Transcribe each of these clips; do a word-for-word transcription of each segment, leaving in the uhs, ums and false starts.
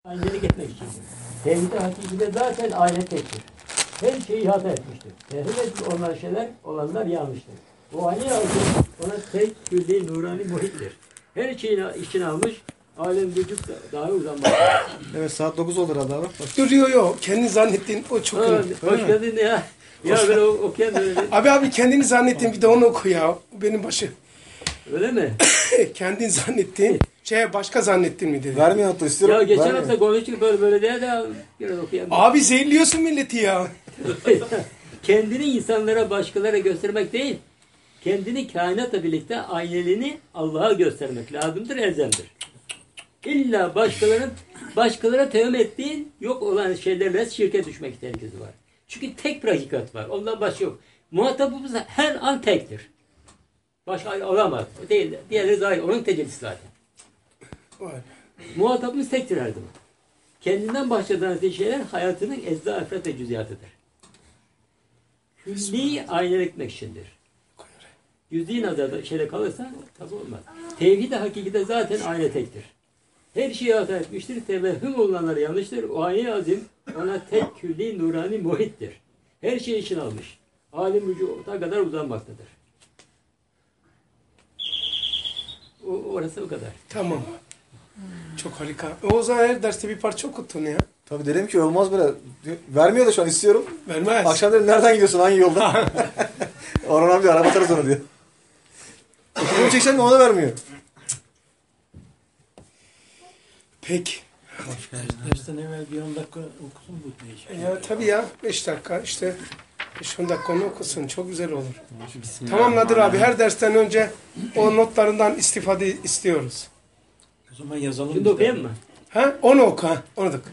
aynelik etmek için. Tevhid-i hakikide zaten ayne tektir. Her şeyi ihata etmiştir. Tevhid olan şeyler, olanlar yanlıştır. Bu ayne aldı, ona tek külli nurani muhittir. Her şeyi içine almış, alem vücut daha uzanmaktadır. Evet, saat dokuz olur herhalde abi. Duruyor yok. Kendi zannettiğin o çok Ha, önemli. hoş geldin ya. Ya ben okuyan öyle. Abi abi kendini zannettiğin bir de onu oku ya. Benim başı. Öyle mi? Kendin zannettiğin şey başka zannettin mi dedi. Vermiyor hatta istiyorum. Ya geçen vermiyor. hafta konuştuk böyle böyle diye de biraz okuyalım. Abi zehirliyorsun milleti ya. Kendini insanlara, başkalara göstermek değil, kendini kainatla birlikte ayneliğini Allah'a göstermek lazımdır, elzemdir. İlla başkalarının başkalara tevhüm ettiğin yok olan şeylerle şirke düşmek tehlikesi var. Çünkü tek bir hakikat var. Ondan başka yok. Muhatabımız her an tektir. Başka olamaz. O değil. Diğerleri zahir. Onun tecellisi zaten. Vay. Muhatabımız tektir her zaman. Kendinden başladığınız şeyler hayatının ecza, efrat ve cüziyatıdır. Külli aynen etmek içindir. Yüzde nazarda şeyde kalırsa tabi olmaz. Tevhid-i hakikide zaten ayne tektir. Her şeyi hata etmiştir. Tevehhüm olanlar yanlıştır. O ayne azim ona tek külli nurani muhittir. Her şeyi için almış. Alim vücuda kadar uzanmaktadır. O, orası o kadar. Tamam. Çok harika. O zaman her derste bir parça okuttun ya. Tabii dedim ki olmaz böyle. Vermiyor da şu an istiyorum. Vermez. Akşam dedim nereden gidiyorsun, hangi yoldan? Orhan abi araba atarız onu diyor. Bunu çeksen de ona vermiyor. Peki. Dersten evvel bir on dakika okusun bu değişik. Ya tabii ya. Beş dakika işte. Beş on dakika onu okusun. Çok güzel olur. Tamam Nadir abi. Her dersten önce o notlarından istifade istiyoruz. O zaman yazalım. Şimdi okuyayım mı? Ha? Onu oku ha. Onu da oku.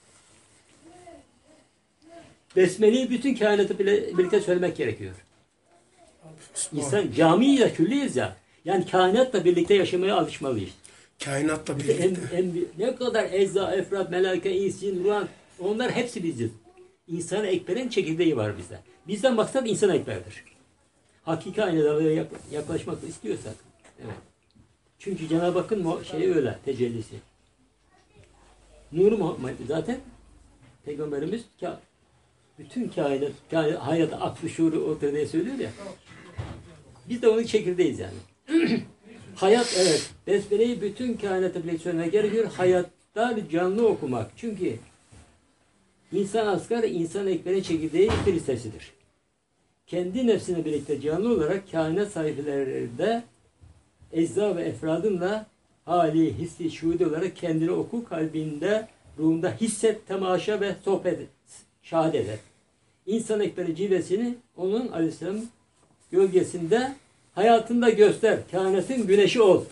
Besmele'yi bütün kainatı bile, birlikte söylemek gerekiyor. İnsan camiyle külliyiz ya. Yani kainatla birlikte yaşamaya alışmalıyız. Kainatla En, birlikte. en, ne kadar ecza, efrat, melake, insin, ruhan, onlar hepsi biziz. İnsan ekberin çekirdeği var bizde. Bizden maksat insan ekberdir. Hakiki aynalara yaklaşmak istiyorsak. Evet. Çünkü Cenab-ı Hakk'ın şeyi öyle, tecellisi. Nur-u Muhammed zaten Peygamberimiz ka bütün kainat, kainat hayat, aklı, şuuru ortada diye söylüyor ya. Biz de onun çekirdeğiz yani. Hayat evet. Besmele'yi bütün kainata bile söylemek gerekiyor. Hayatta canlı okumak. Çünkü insan asgar, insan ekberin çekirdeği bir listesidir. Kendi nefsine birlikte canlı olarak kainat sayfelerinde ecza ve efradınla hali, hissi, şuhudi olarak kendini oku, kalbinde, ruhunda hisset, temaşa ve sohbet et, şahit eder. İnsan ekberi cilvesini onun aleyhisselam gölgesinde hayatında göster. Kainatın güneşi ol.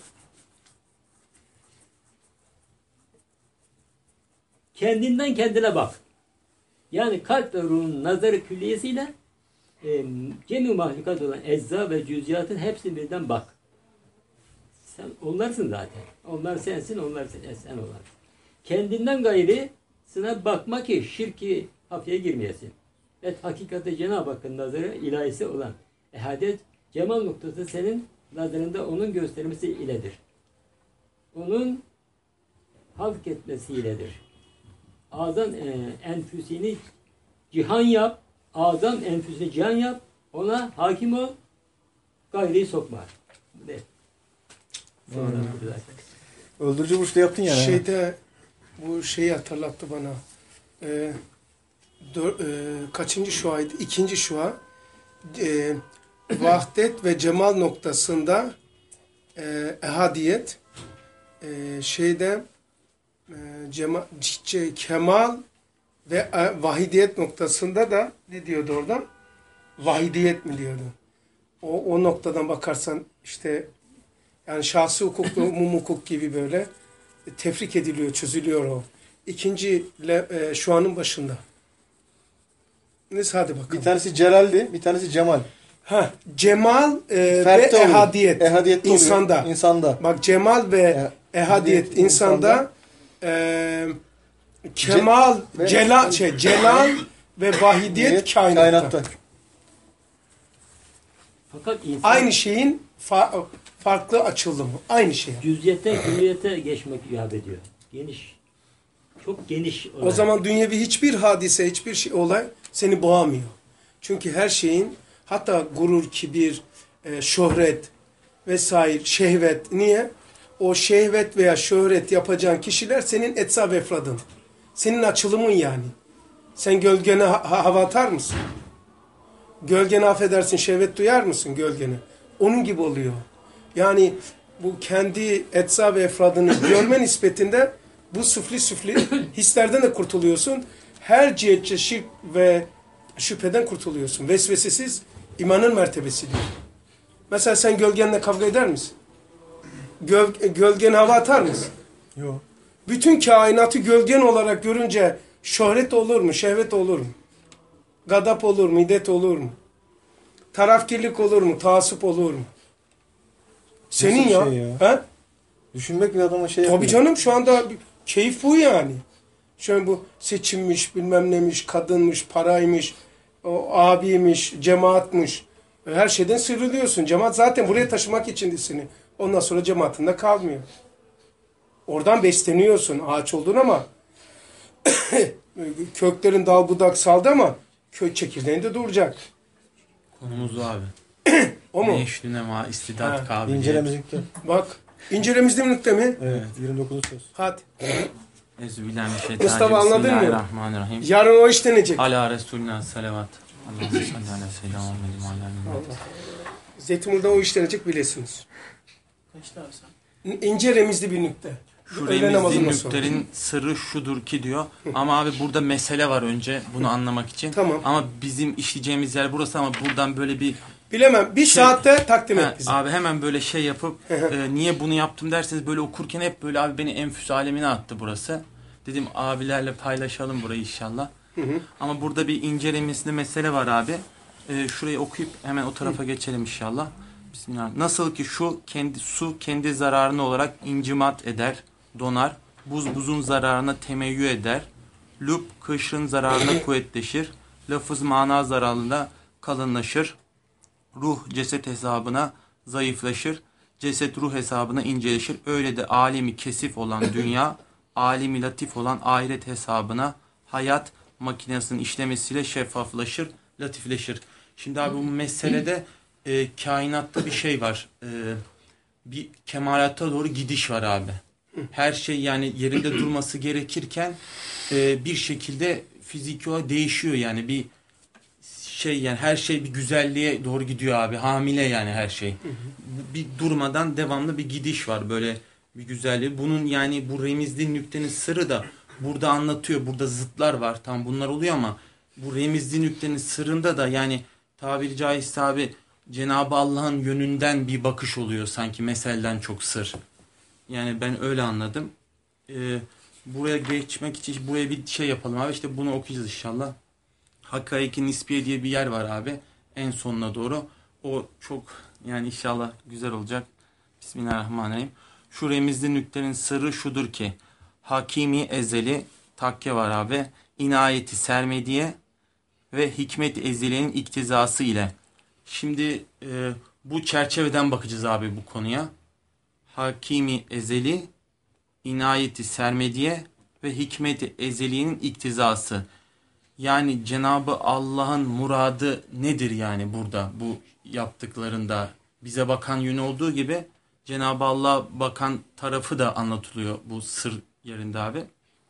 Kendinden kendine bak. Yani kalp ve ruhun nazarı külliyesiyle e, cem-i mahlukat olan ecza ve cüziyatın hepsini birden bak. Sen onlarsın zaten. Onlar sensin, onlar sen, sen onlar. Kendinden gayrısına bakma ki şirki hafiye girmeyesin. Evet, hakikate Cenab-ı Hakk'ın nazarı ilahisi olan ehadet, cemal noktası senin nazarında onun göstermesi iledir. Onun halk etmesiyledir. Azam e, enfüsini cihan yap, azam enfüsini cihan yap, ona hakim ol, gayriyi sokma. Evet. Hmm. Öldürücü vuruşta yaptın yani. Şeyde bu şeyi hatırlattı bana. Ee, dör, e, kaçıncı şuaydı? İkinci şua. E, vahdet ve cemal noktasında e, ehadiyet e, şeyde e, cema, c, kemal ve e, vahidiyet noktasında da ne diyordu orada? Vahidiyet mi diyordu? O, o noktadan bakarsan işte yani şahsi hukuk, umum hukuk gibi böyle e, tefrik ediliyor, çözülüyor o. İkinci le, e, şu anın başında. Neyse hadi bakalım. Bir tanesi Celal'di, bir tanesi Cemal. Ha, cemal e, ve Fertte oluyor. ehadiyet Ehadiyette insanda. oluyor. İnsanda. Bak cemal ve E, ehadiyet insanda, e, kemal, ve, celal, şey, celal ve vahidiyet kainatta. kainatta. Fakat insan Aynı şeyin fa farklı açılımı. Aynı şey. cüziyetten külliyete geçmek icap ediyor. Geniş. Çok geniş O olarak. zaman dünyevi hiçbir hadise, hiçbir şey, olay seni boğamıyor. Çünkü her şeyin, hatta gurur, kibir, e, şöhret vesaire, şehvet. Niye? O şehvet veya şöhret yapacağın kişiler senin etsa ve efradın. Senin açılımın yani. Sen gölgene ha hava atar mısın? Gölgene affedersin, şehvet duyar mısın gölgene? Onun gibi oluyor. Yani bu kendi etsa ve efradını görme nispetinde bu süfli süfli hislerden de kurtuluyorsun. Her cihetçe şirk ve şüpheden kurtuluyorsun. Vesvesesiz imanın mertebesi diyor. Mesela sen gölgenle kavga eder misin? Göl, gölgene hava atar mısın? Yok. Bütün kainatı gölgen olarak görünce şöhret olur mu? Şehvet olur mu? Gadap olur mu? İdet olur mu? Tarafkirlik olur mu? Taassup olur mu? Senin Nasıl ya. bir şey ya? He? Düşünmek bir adama şey Tabii yapıyor. canım, şu anda bir keyif bu yani. Şöyle bu seçimmiş, bilmem nemiş, kadınmış, paraymış, o abiymiş, cemaatmiş. Her şeyden sıyrılıyorsun. Cemaat zaten buraya taşımak için seni. Ondan sonra cemaatinde kalmıyor. Oradan besleniyorsun. Ağaç oldun ama köklerin dal budak saldı ama kök çekirdeğinde duracak. Konumuz o abi. O mu? Meşrine ma istidat Ha. kabiliyet. İncelemizlikte. Bak. İncelemizde birlikte mi? Evet. yirmi dokuzuncu söz. Hadi. Ezbillahiminşeytanirracim. Mustafa, anladın mı? Bismillahirrahmanirrahim. Yarın o işlenecek. Ala Resulina salavat. Allahümme salli ala seyyidina Muhammedin ve ala alihi. Allah. Zeytinburnu'da o işlenecek bilesiniz. Kaçtı abi sen? İnce remizli bir nükte. Şu Öğle remizli namazından sonra. nüklerin sırrı şudur ki diyor. Ama abi burada mesele var önce bunu anlamak için. Tamam. Ama bizim işleyeceğimiz yer burası ama buradan böyle bir Bilemem. Bir Şey- saatte takdim He, et bize. abi hemen böyle şey yapıp e, niye bunu yaptım derseniz böyle okurken hep böyle abi beni enfüs alemine attı burası. Dedim abilerle paylaşalım burayı inşallah. Ama burada bir ince remizli mesele var abi. E, şurayı okuyup hemen o tarafa geçelim inşallah. Bismillah. Nasıl ki şu kendi su kendi zararına olarak incimat eder, donar. Buz buzun zararına temeyyü eder. Lüb kışın zararına kuvvetleşir. Lafız mana zararında kalınlaşır. Ruh ceset hesabına zayıflaşır. Ceset ruh hesabına inceleşir. Öyle de alemi kesif olan dünya, alemi latif olan ahiret hesabına hayat makinesinin işlemesiyle şeffaflaşır, latifleşir. Şimdi abi bu meselede e, kainatta bir şey var. E, bir kemalata doğru gidiş var abi. Her şey yani yerinde durması gerekirken e, bir şekilde fiziki olarak değişiyor yani bir şey yani her şey bir güzelliğe doğru gidiyor abi. Hamile yani her şey. Bir durmadan devamlı bir gidiş var böyle bir güzelliği. Bunun yani bu remizli nüktenin sırrı da burada anlatıyor. Burada zıtlar var. Tam bunlar oluyor ama bu remizli nüktenin sırrında da yani tabiri caizse abi Cenab-ı Allah'ın yönünden bir bakış oluyor sanki meselden çok sır. Yani ben öyle anladım. Ee, buraya geçmek için buraya bir şey yapalım abi. İşte bunu okuyacağız inşallah. Hakkaiki Nisbiye diye bir yer var abi. En sonuna doğru. O çok yani inşallah güzel olacak. Bismillahirrahmanirrahim. Şu remizli nüktenin sırrı şudur ki Hakimi ezeli takke var abi. İnayeti sermediye ve hikmet ezeliğinin iktizası ile. Şimdi e, bu çerçeveden bakacağız abi bu konuya. Hakimi ezeli, inayeti sermediye ve hikmeti ezeliğinin iktizası. Yani Cenab-ı Allah'ın muradı nedir yani burada bu yaptıklarında? Bize bakan yönü olduğu gibi Cenab-ı Allah'a bakan tarafı da anlatılıyor bu sır yerinde abi.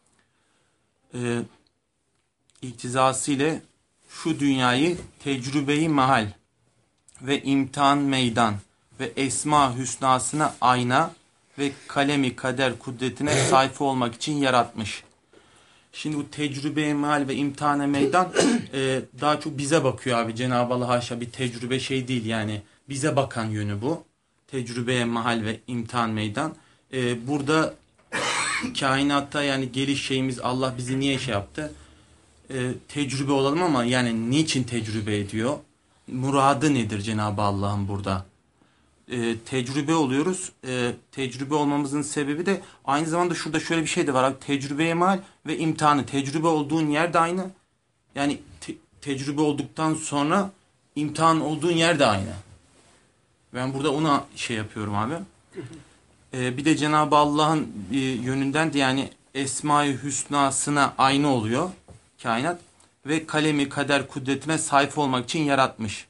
Ee, iktizası ile şu dünyayı tecrübeyi mahal ve imtihan meydan ve esma hüsnasına ayna ve kalemi kader kudretine sayfa olmak için yaratmış. Şimdi bu tecrübe mal ve imtihana meydan e, daha çok bize bakıyor abi. Cenab-ı Allah haşa bir tecrübe şey değil yani. Bize bakan yönü bu. Tecrübeye mahal ve imtihan meydan. E, burada kainatta yani geliş şeyimiz Allah bizi niye şey yaptı? E, tecrübe olalım ama yani niçin tecrübe ediyor? Muradı nedir Cenab-ı Allah'ın burada? E, tecrübe oluyoruz. E, tecrübe olmamızın sebebi de aynı zamanda şurada şöyle bir şey de var abi. Tecrübeye mal ve imtihanı. Tecrübe olduğun yer de aynı. Yani te- tecrübe olduktan sonra imtihan olduğun yer de aynı. Ben burada ona şey yapıyorum abi. E, bir de Cenab-ı Allah'ın e, yönünden de yani Esma-i Hüsna'sına aynı oluyor kainat ve kalemi kader kudretine sahip olmak için yaratmış.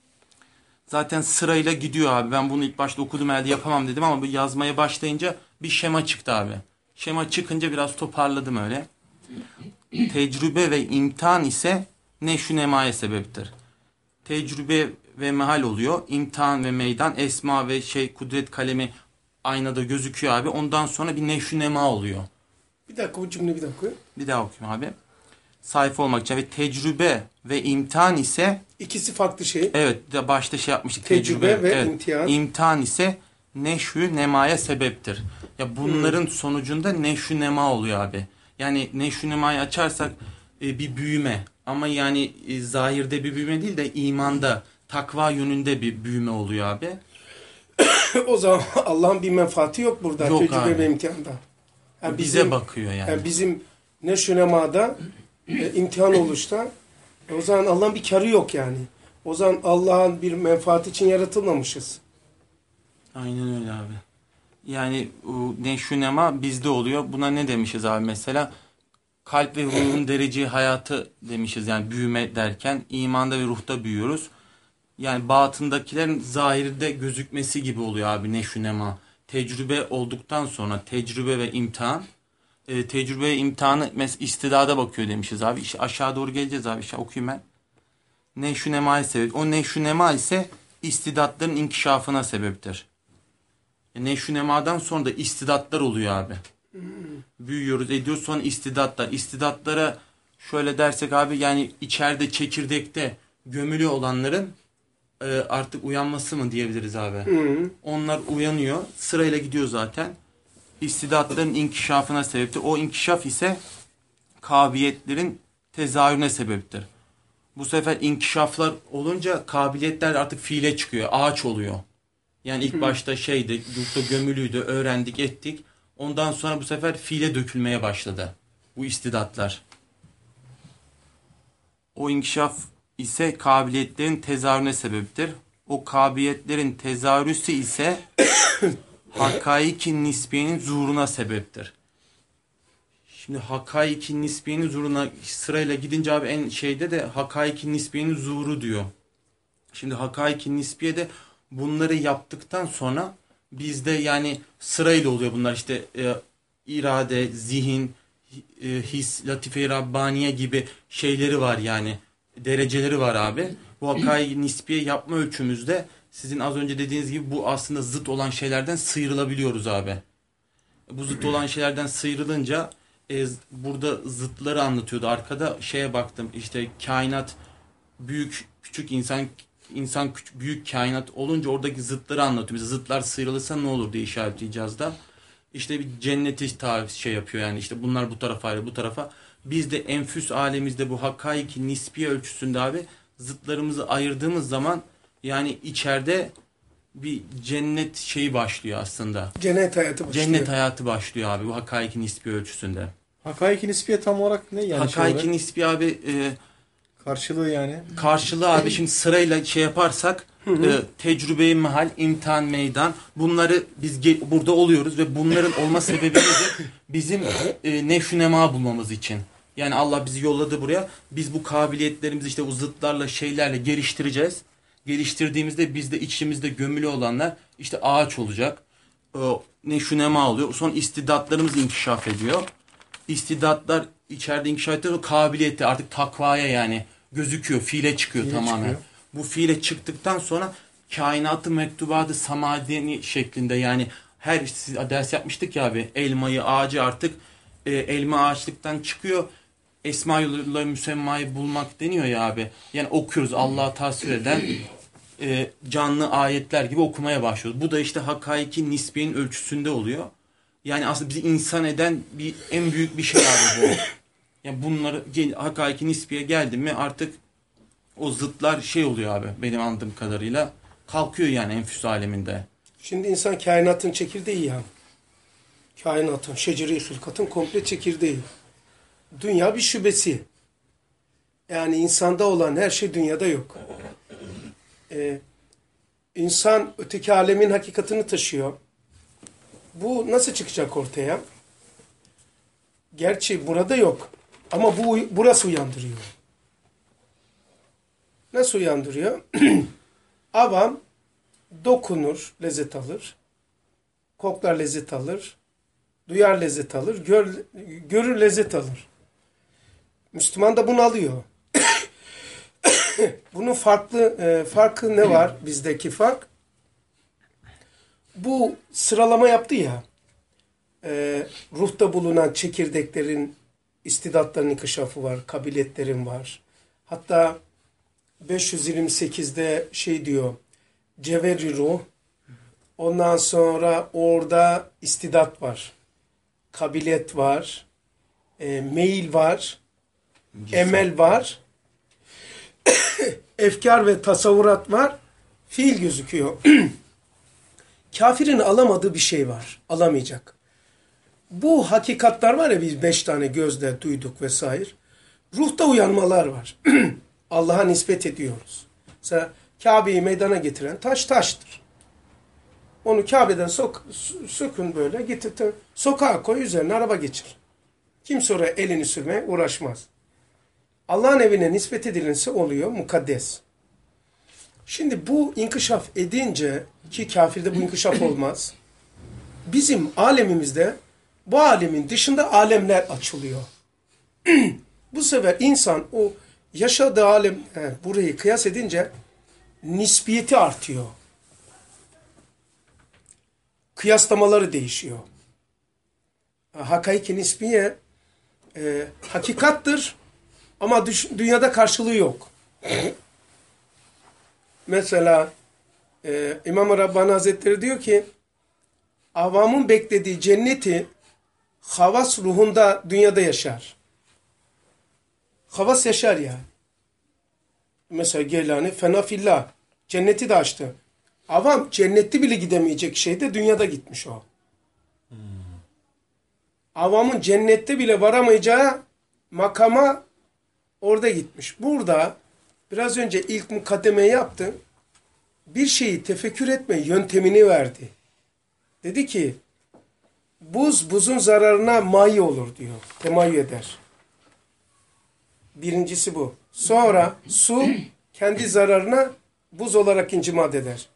Zaten sırayla gidiyor abi. Ben bunu ilk başta okudum herhalde yapamam dedim ama bu yazmaya başlayınca bir şema çıktı abi. Şema çıkınca biraz toparladım öyle. Tecrübe ve imtihan ise neşü nemaya sebeptir. Tecrübe ve mehal oluyor. İmtihan ve meydan, esma ve şey kudret kalemi aynada gözüküyor abi. Ondan sonra bir neşü nema oluyor. Bir dakika bu cümle bir dakika. Bir daha okuyayım abi. Sayfa olmak için ve tecrübe ve imtihan ise İkisi farklı şey. evet de başta şey yapmıştık. Tecrübe ve evet. imtihan. İmtihan ise neşü nemaya sebeptir. Ya bunların hmm. sonucunda neşü nema oluyor abi. Yani neşü nemayı açarsak e, bir büyüme ama yani e, zahirde bir büyüme değil de imanda, takva yönünde bir büyüme oluyor abi. O zaman Allah'ın bir menfaati yok burada yok tecrübe abi. ve imtihanda. Yani bize bizim, bakıyor yani. yani bizim ne şunemada e, imtihan oluşta e, o zaman Allah'ın bir karı yok yani. O zaman Allah'ın bir menfaati için yaratılmamışız. Aynen öyle abi. Yani neşünema bizde oluyor. Buna ne demişiz abi mesela? Kalp ve ruhun derece hayatı demişiz. Yani büyüme derken imanda ve ruhta büyüyoruz. Yani batındakilerin zahirde gözükmesi gibi oluyor abi neşünema. Tecrübe olduktan sonra tecrübe ve imtihan. E, tecrübe ve imtihanı mesela istidada bakıyor demişiz abi. İşte aşağı doğru geleceğiz abi. İşte okuyayım ben. Neşünema'ya sebep. O neşünema ise istidatların inkişafına sebeptir. Neşünemadan sonra da istidatlar oluyor abi. Büyüyoruz, ediyoruz, sonra istidatlar. İstidatlara şöyle dersek abi yani içeride çekirdekte gömülü olanların e, artık uyanması mı diyebiliriz abi. Hı. Onlar uyanıyor. Sırayla gidiyor zaten. İstidatların inkişafına sebeptir. O inkişaf ise kabiliyetlerin tezahürüne sebeptir. Bu sefer inkişaflar olunca kabiliyetler artık fiile çıkıyor. Ağaç oluyor. Yani ilk başta şeydi, yurtta gömülüydü, öğrendik, ettik. Ondan sonra bu sefer fiile dökülmeye başladı. Bu istidatlar. O inkişaf ise kabiliyetlerin tezahürüne sebeptir. O kabiliyetlerin tezahürüsü ise hakaiki nisbiyenin zuhuruna sebeptir. Şimdi hakaiki nisbiyenin zuhuruna sırayla gidince abi en şeyde de hakaiki nisbiyenin zuhuru diyor. Şimdi hakaiki nisbiye de bunları yaptıktan sonra bizde yani sırayla oluyor bunlar işte e, irade, zihin, e, his, latife-i Rabbaniye gibi şeyleri var yani dereceleri var abi. Bu hakaiki nisbiye yapma ölçümüzde sizin az önce dediğiniz gibi bu aslında zıt olan şeylerden sıyrılabiliyoruz abi. Bu zıt olan şeylerden sıyrılınca e, burada zıtları anlatıyordu. Arkada şeye baktım işte kainat büyük küçük insan insan küçük, büyük kainat olunca oradaki zıtları anlatıyor. Bize zıtlar sıyrılırsa ne olur diye işaretleyeceğiz da. İşte bir cenneti tarif şey yapıyor yani işte bunlar bu tarafa ayrı bu tarafa. Biz de enfüs alemimizde bu hakaiki nispi ölçüsünde abi zıtlarımızı ayırdığımız zaman yani içeride bir cennet şeyi başlıyor aslında. Cennet hayatı başlıyor. Cennet hayatı başlıyor abi bu hakaiki nispi ölçüsünde. Hakaiki nispiye tam olarak ne yani? Hakaiki nispi abi e, karşılığı yani. Karşılığı abi şimdi sırayla şey yaparsak hı hı. E, tecrübe-i mahal, imtihan, meydan bunları biz burada oluyoruz ve bunların olma sebebi de bizim e, nefşünema bulmamız için. Yani Allah bizi yolladı buraya. Biz bu kabiliyetlerimizi işte o zıtlarla şeylerle geliştireceğiz. Geliştirdiğimizde bizde içimizde gömülü olanlar işte ağaç olacak. E, nefşünema oluyor. Sonra istidatlarımız inkişaf ediyor. İstidatlar içeride inkişaf ediyor. Kabiliyeti artık takvaya yani gözüküyor. Fiile çıkıyor fiile tamamen. Çıkıyor. Bu fiile çıktıktan sonra kainatı mektubatı samadeni şeklinde yani her işte ders yapmıştık ya abi elmayı ağacı artık e, elma ağaçlıktan çıkıyor. Esmaüllah müsemmayı bulmak deniyor ya abi. Yani okuyoruz Allah'ı tasvir eden e, canlı ayetler gibi okumaya başlıyoruz. Bu da işte hakaiki nisbiyenin ölçüsünde oluyor. Yani aslında bizi insan eden bir en büyük bir şey abi bu. Yani bunları hakaiki nisbiye geldi mi artık o zıtlar şey oluyor abi benim anladığım kadarıyla. Kalkıyor yani enfüs aleminde. Şimdi insan kainatın çekirdeği ya. Kainatın, şeceri hılkatın komple çekirdeği. Dünya bir şubesi. Yani insanda olan her şey dünyada yok. Ee, insan öteki alemin hakikatini taşıyor. Bu nasıl çıkacak ortaya? Gerçi burada yok. Ama bu burası uyandırıyor. Nasıl uyandırıyor? Avam dokunur, lezzet alır. Koklar, lezzet alır. Duyar, lezzet alır. Gör, görür, lezzet alır. Müslüman da bunu alıyor. Bunun farklı e, farkı ne var bizdeki fark? Bu sıralama yaptı ya, e, ruhta bulunan çekirdeklerin, istidatların inkişafı var, kabiliyetlerin var. Hatta beş yüz yirmi sekizde şey diyor, cevheri ruh, ondan sonra orada istidat var, kabiliyet var, e, meyil var, emel var, efkar ve tasavvurat var, fiil gözüküyor. Kafirin alamadığı bir şey var. Alamayacak. Bu hakikatler var ya, biz beş tane gözle duyduk vesaire. Ruhta uyanmalar var. Allah'a nispet ediyoruz. Mesela Kabe'yi meydana getiren taş taştır. Onu Kabe'den sok, sökün böyle, getirtin, sokağa koy, üzerine araba geçir. Kimse oraya elini sürmeye uğraşmaz. Allah'ın evine nispet edilinse oluyor, mukaddes. Şimdi bu inkişaf edince, ki kafirde bu inkişaf olmaz, bizim alemimizde bu alemin dışında alemler açılıyor. Bu sefer insan o yaşadığı alem, he, burayı kıyas edince nispiyeti artıyor. Kıyaslamaları değişiyor. Hakaiki nisbiye e, hakikattır ama düş, dünyada karşılığı yok. Mesela e, İmam-ı Rabbani Hazretleri diyor ki, avamın beklediği cenneti havas ruhunda dünyada yaşar. Havas yaşar yani. Mesela Geylani fena fillah, cenneti de açtı. Avam cennette bile gidemeyecek şeyde dünyada gitmiş o. Hmm. Avamın cennette bile varamayacağı makama orada gitmiş. Burada biraz önce ilk mukaddemeyi yaptı. Bir şeyi tefekkür etme yöntemini verdi. Dedi ki, buz buzun zararına mayi olur diyor. Temayü eder. Birincisi bu. Sonra su kendi zararına buz olarak incimat eder.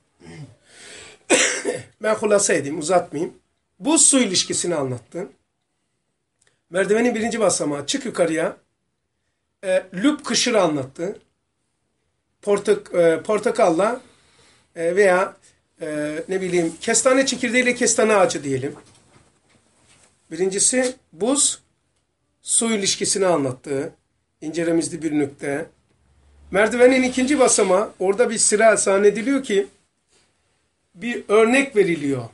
Ben hulasa edeyim, uzatmayayım. Buz su ilişkisini anlattı. Merdivenin birinci basamağı, çık yukarıya. E, lüp kışırı anlattı. Portak, e, portakalla e, veya e, ne bileyim kestane çekirdeğiyle kestane ağacı diyelim. Birincisi buz su ilişkisini anlattı. İncelemizde bir nükte. Merdivenin ikinci basamağı, orada bir sıra sahnediliyor ki bir örnek veriliyor.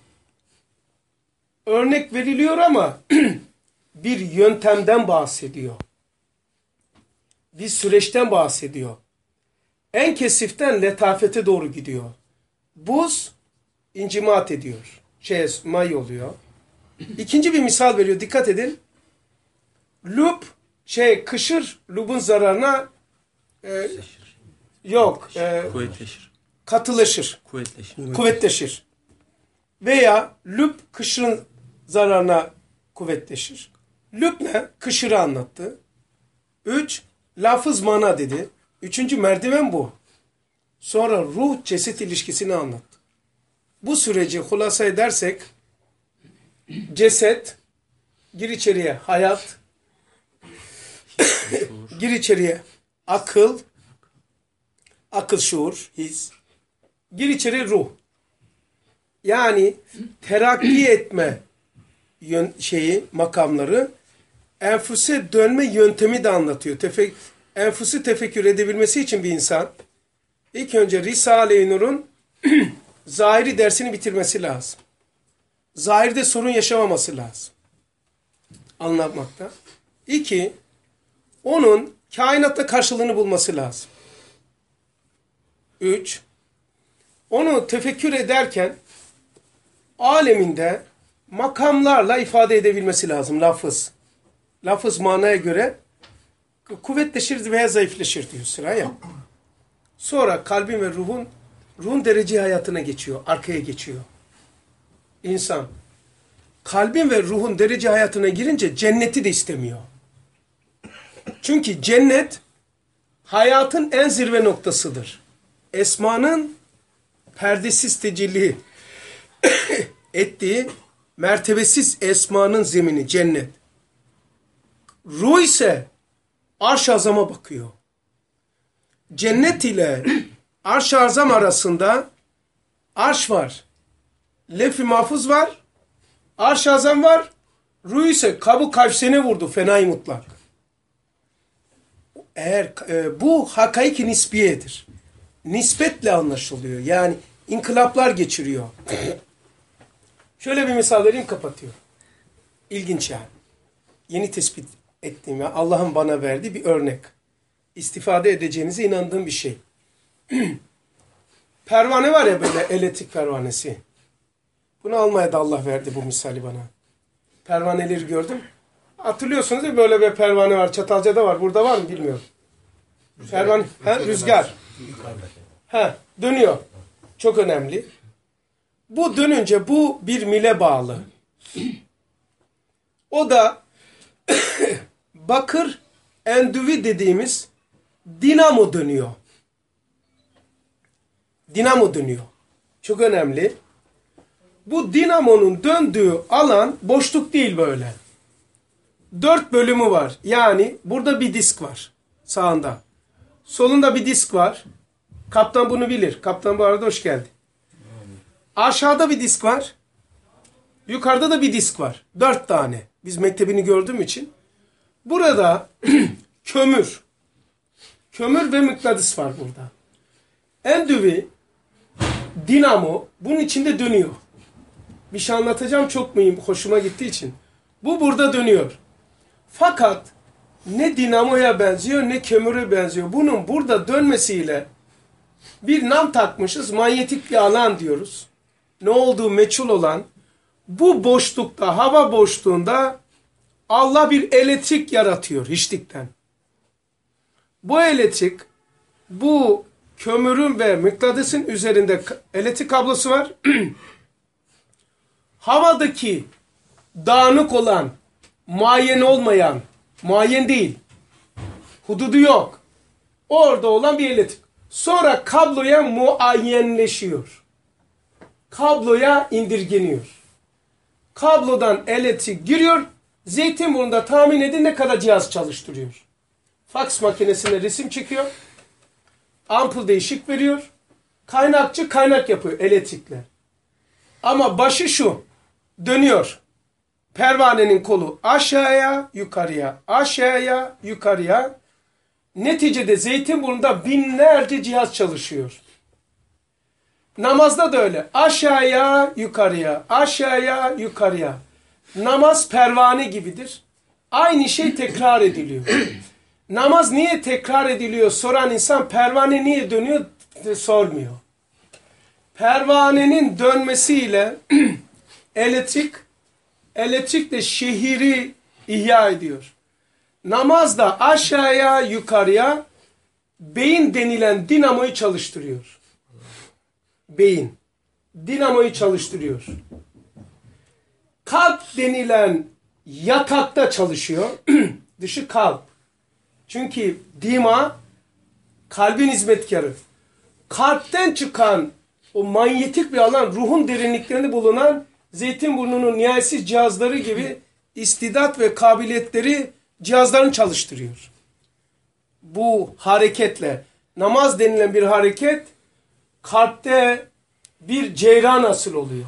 Örnek veriliyor ama bir yöntemden bahsediyor. Bir süreçten bahsediyor. En kesiften letafete doğru gidiyor. Buz incimat ediyor. Şey, may oluyor. İkinci bir misal veriyor. Dikkat edin. Lup, şey, kışır, lubun zararına e, yok. E, Kuvvetleşir. Katılaşır. Kuvvetleşir. Kuvvetleşir. Veya lüp kışırın zararına kuvvetleşir. Lüp ne? Kışırı anlattı. Üç, lafız mana dedi. Üçüncü merdiven bu. Sonra ruh ceset ilişkisini anlattı. Bu süreci hulasa edersek, ceset, gir içeriye hayat, gir içeriye akıl, akıl, şuur, his, gir içeri ruh. Yani terakki etme yön, şeyi, makamları, enfüse dönme yöntemi de anlatıyor. Tefek, enfüsü tefekkür edebilmesi için bir insan ilk önce Risale-i Nur'un zahiri dersini bitirmesi lazım. Zahirde sorun yaşamaması lazım. Anlatmakta. İki, onun kainatta karşılığını bulması lazım. Üç, onu tefekkür ederken aleminde makamlarla ifade edebilmesi lazım. Lafız. Lafız manaya göre kuvvetleşir veya zayıfleşir diyor sıraya. Sonra kalbin ve ruhun ruhun derece hayatına geçiyor. Arkaya geçiyor. İnsan kalbin ve ruhun derece hayatına girince cenneti de istemiyor. Çünkü cennet hayatın en zirve noktasıdır. Esmanın perdesiz tecelli ettiği mertebesiz esmanın zemini cennet. Ruh ise arş-ı azama bakıyor. Cennet ile arş-ı azam arasında arş var. Lef-i mahfuz var. Arş-ı azam var. Ruh ise Kab-ı Kavse'ne vurdu. Fenai mutlak. Eğer e, bu hakaik-i nisbiyedir. Nispetle anlaşılıyor. Yani inkılaplar geçiriyor. Şöyle bir misal vereyim, kapatıyor. İlginç yani. Yeni tespit ettiğim ve Allah'ın bana verdiği bir örnek. İstifade edeceğinize inandığım bir şey. Pervane var ya, böyle elektrik pervanesi. Bunu Almanya'da Allah verdi bu misali bana. Pervaneleri gördüm. Hatırlıyorsunuz değil mi? Böyle bir pervane var. Çatalca'da var. Burada var mı bilmiyorum. Rüzgar. Pervane, ha, rüzgar. Ha, dönüyor. Çok önemli. Bu dönünce bu bir mile bağlı. O da bakır endüvi dediğimiz dinamo dönüyor. Dinamo dönüyor. Çok önemli. Bu dinamonun döndüğü alan boşluk değil böyle. Dört bölümü var. Yani burada bir disk var. Sağında. Solunda bir disk var. Kaptan bunu bilir. Kaptan bu arada hoş geldi. Aşağıda bir disk var. Yukarıda da bir disk var. Dört tane. Biz mektebini gördüğüm için. Burada kömür. Kömür ve mıknatıs var burada. Endüvi, dinamo bunun içinde dönüyor. Bir şey anlatacağım, çok mühim, hoşuma gittiği için. Bu burada dönüyor. Fakat ne dinamoya benziyor ne kömüre benziyor. Bunun burada dönmesiyle bir nam takmışız, manyetik bir alan diyoruz. Ne olduğu meçhul olan, bu boşlukta, hava boşluğunda Allah bir elektrik yaratıyor hiçlikten. Bu elektrik, bu kömürün ve mıknatısın üzerinde elektrik kablosu var. Havadaki dağınık olan, muayyen olmayan, muayyen değil, hududu yok. Orada olan bir elektrik. Sonra kabloya muayyenleşiyor. Kabloya indirgeniyor. Kablodan elektrik giriyor. Zeytinburnu'nda tahmin edin ne kadar cihaz çalıştırıyor. Faks makinesine resim çekiyor. Ampul değişik veriyor. Kaynakçı kaynak yapıyor elektrikle. Ama başı şu. Dönüyor. Pervanenin kolu aşağıya, yukarıya, aşağıya, yukarıya. Neticede Zeytinburnu'nda binlerce cihaz çalışıyor. Namazda da öyle. Aşağıya, yukarıya, aşağıya, yukarıya. Namaz pervane gibidir. Aynı şey tekrar ediliyor. Namaz niye tekrar ediliyor soran insan pervane niye dönüyor sormuyor. Pervanenin dönmesiyle elektrik, elektrik de şehri ihya ediyor. Namazda aşağıya yukarıya beyin denilen dinamoyu çalıştırıyor. Beyin. Dinamoyu çalıştırıyor. Kalp denilen yatakta çalışıyor. Dışı kalp. Çünkü dima kalbin hizmetkarı. Kalpten çıkan o manyetik bir alan ruhun derinliklerinde bulunan Zeytinburnu'nun nihayetsiz cihazları gibi istidat ve kabiliyetleri cihazlarını çalıştırıyor. Bu hareketle namaz denilen bir hareket kalpte bir ceyran asıl oluyor.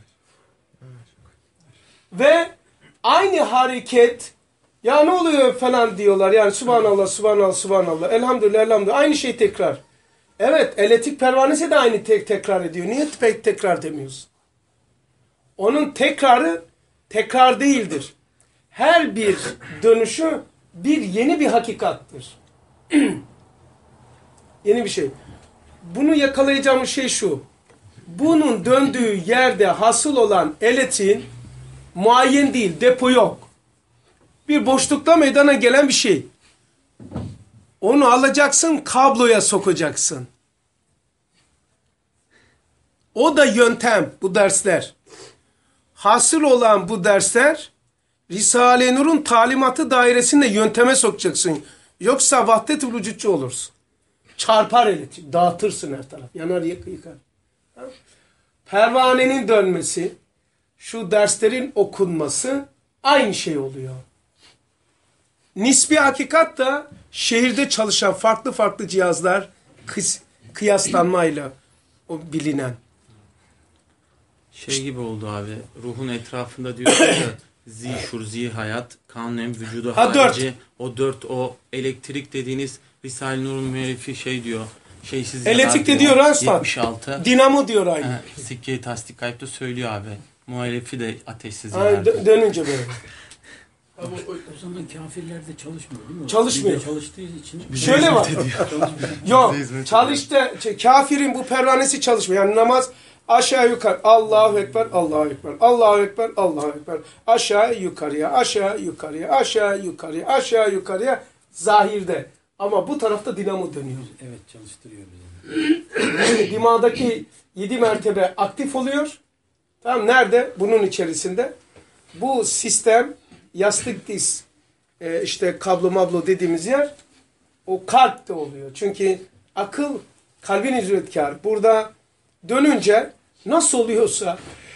Ve aynı hareket ya ne oluyor falan diyorlar. Yani subhanallah, subhanallah, subhanallah, elhamdülillah, elhamdülillah. Aynı şey tekrar. Evet, elektrik pervanesi de aynı tek tekrar ediyor. Niye pek tekrar demiyoruz? Onun tekrarı tekrar değildir. Her bir dönüşü bir yeni bir hakikattır. Yeni bir şey. Bunu yakalayacağımız şey şu. Bunun döndüğü yerde hasıl olan elektriğin muayyen değil, depo yok. Bir boşlukta meydana gelen bir şey. Onu alacaksın, kabloya sokacaksın. O da yöntem, bu dersler. Hasıl olan bu dersler Risale-i Nur'un talimatı dairesinde yönteme sokacaksın. Yoksa vahdet-ül vücutçu olursun. Çarpar elektrik, dağıtırsın her taraf. Yanar yıkar. Pervanenin dönmesi, şu derslerin okunması aynı şey oluyor. Nisbi hakikat da şehirde çalışan farklı farklı cihazlar kıs, kıyaslanmayla o bilinen. Şey gibi oldu abi. Ruhun etrafında diyor ya zi şur, zi hayat, kanem, vücudu Ha, harici. dört. O dört o elektrik dediğiniz Risale-i Nur'un müellifi şey diyor. Şeysiz Elektrik de yarar diyor Aslan. yetmiş altı. Dinamo diyor aynı. Ha, Sikke-i Tasdik Kayıp'ta söylüyor abi. Muhallefi de ateşsiz Ha, yanar dö- diyor. dönünce böyle. Ama o, o zaman kafirler de çalışmıyor değil mi? Çalışmıyor. Bir de çalıştığı için. Şöyle var. Yok. Bize hizmet Çalıştı. şey, Kafirin bu pervanesi çalışmıyor. Yani namaz aşağı yukarı. Allahu Ekber, Allahu Ekber. Allahu Ekber, Allahu Ekber. Aşağı yukarıya, aşağı yukarıya, aşağı yukarıya, aşağı yukarıya. Zahirde. Ama bu tarafta dinamo dönüyor. Evet, çalıştırıyor bizi. Yani dimağdaki yedi mertebe aktif oluyor. Tamam, nerede? Bunun içerisinde. Bu sistem yastık diz, e, işte kablo mablo dediğimiz yer o kalpte oluyor. Çünkü akıl kalbin hizmetkar. Burada dönünce nasıl oluyorsa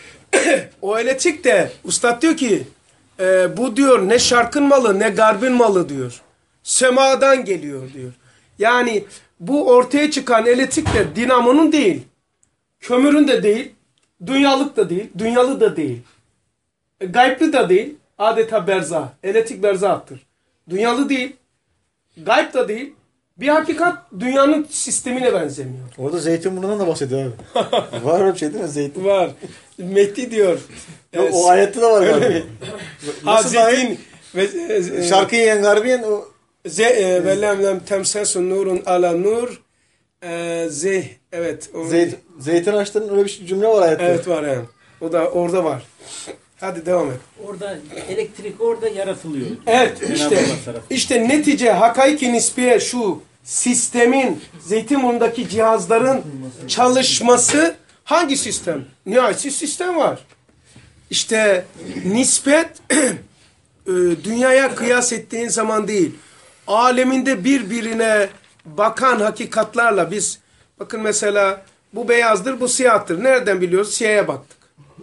o elektrik de ustad diyor ki e, bu diyor ne şarkın malı ne garbin malı diyor. Semadan geliyor diyor. Yani bu ortaya çıkan elektrik de dinamonun değil. Kömürün de değil. Dünyalık da değil. Dünyalı da değil. E, gayblı da değil. Adeta berzah. Elektrik berzahtır. Dünyalı değil. Gayb da değil. Bir hakikat dünyanın sistemine benzemiyor. Orada Zeytinburnu'ndan da bahsediyor abi. Var öyle bir şey değil mi? Zeytin. Var. Mehdi diyor. Yok, o ayette de var galiba. Nasıl Hazretin ve e, Şarkı yiyen garbiyen o ze e, ve lem lem temsesun nurun ala nur e, zeh evet. O, Zeyt, zeytin ağaçlarının öyle bir cümle var ayette. evet var yani. O da orada var. Hadi devam et. Orada elektrik orada yaratılıyor. Evet Cenab-ı işte Allah tarafından. işte netice hakaiki nispiye şu sistemin Zeytinburnu'ndaki cihazların çalışması hangi sistem? Nihayetsiz sistem var. İşte nispet e, dünyaya kıyas ettiğin zaman değil. Aleminde birbirine bakan hakikatlarla biz bakın mesela bu beyazdır bu siyahtır. Nereden biliyoruz? Siyaha baktık.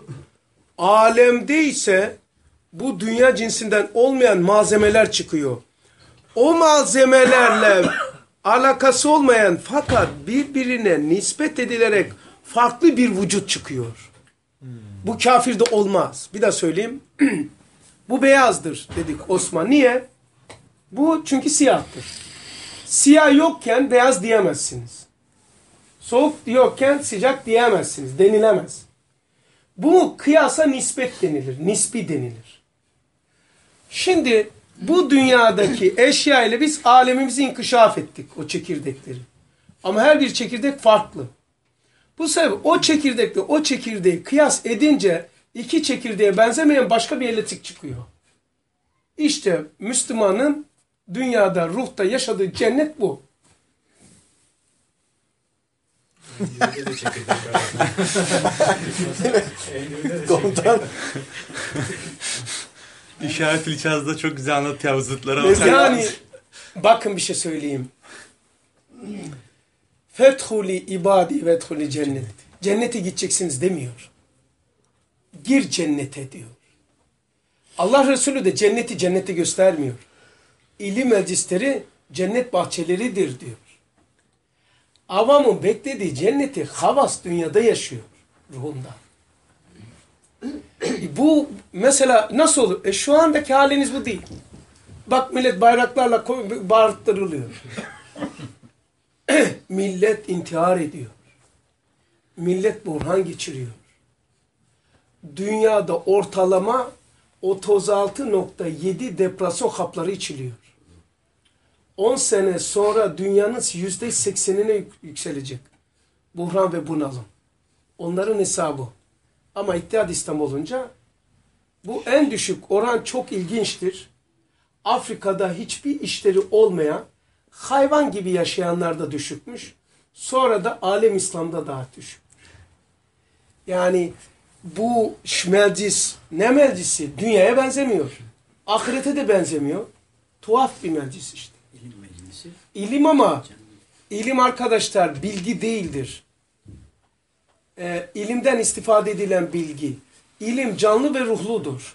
Alemde ise bu dünya cinsinden olmayan malzemeler çıkıyor. O malzemelerle alakası olmayan fakat birbirine nispet edilerek farklı bir vücut çıkıyor. Hmm. Bu kafirde olmaz. Bir daha söyleyeyim. Bu beyazdır dedik Osman. Niye? Bu çünkü siyahtır. Siyah yokken beyaz diyemezsiniz. Soğuk yokken sıcak diyemezsiniz. Denilemez. Bu kıyasa nispet denilir. Nispi denilir. Şimdi bu dünyadaki eşya ile biz alemimizi inkişaf ettik. O çekirdekleri. Ama her bir çekirdek farklı. Bu sebeple o çekirdekle o çekirdeği kıyas edince iki çekirdeğe benzemeyen başka bir elektrik çıkıyor. İşte Müslümanın dünyada, ruhta yaşadığı cennet bu. komutan. İşaret-ül İçaz'da çok güzel anlatıyor bu zıtları. Yani bakın bir şey söyleyeyim. Fethuli ibadi vethuli cennet. Cennete gideceksiniz demiyor. Gir cennete diyor. Allah Resulü de cenneti cennete göstermiyor. İlim meclisleri cennet bahçeleridir diyor. Avamın beklediği cenneti havas dünyada yaşıyor ruhunda. Bu mesela nasıl olur? E şu andaki haliniz bu değil. Bak millet bayraklarla bağırttırılıyor. Millet intihar ediyor. Millet burhan geçiriyor. Dünyada ortalama otuz altı nokta yedi depresyon hapları içiliyor. on sene sonra dünyanın yüzde seksenine yükselecek. Buhran ve bunalım. Onların hesabı. Ama İttihad İslam olunca bu en düşük oran çok ilginçtir. Afrika'da hiçbir işleri olmayan hayvan gibi yaşayanlar da düşükmüş. Sonra da alem İslam'da daha düşük. Yani bu meclis ne meclisi? Dünyaya benzemiyor. Ahirete de benzemiyor. Tuhaf bir meclis işte. İlim meclisi. İlim ama ilim arkadaşlar bilgi değildir. Ee, ilimden istifade edilen bilgi. İlim canlı ve ruhludur.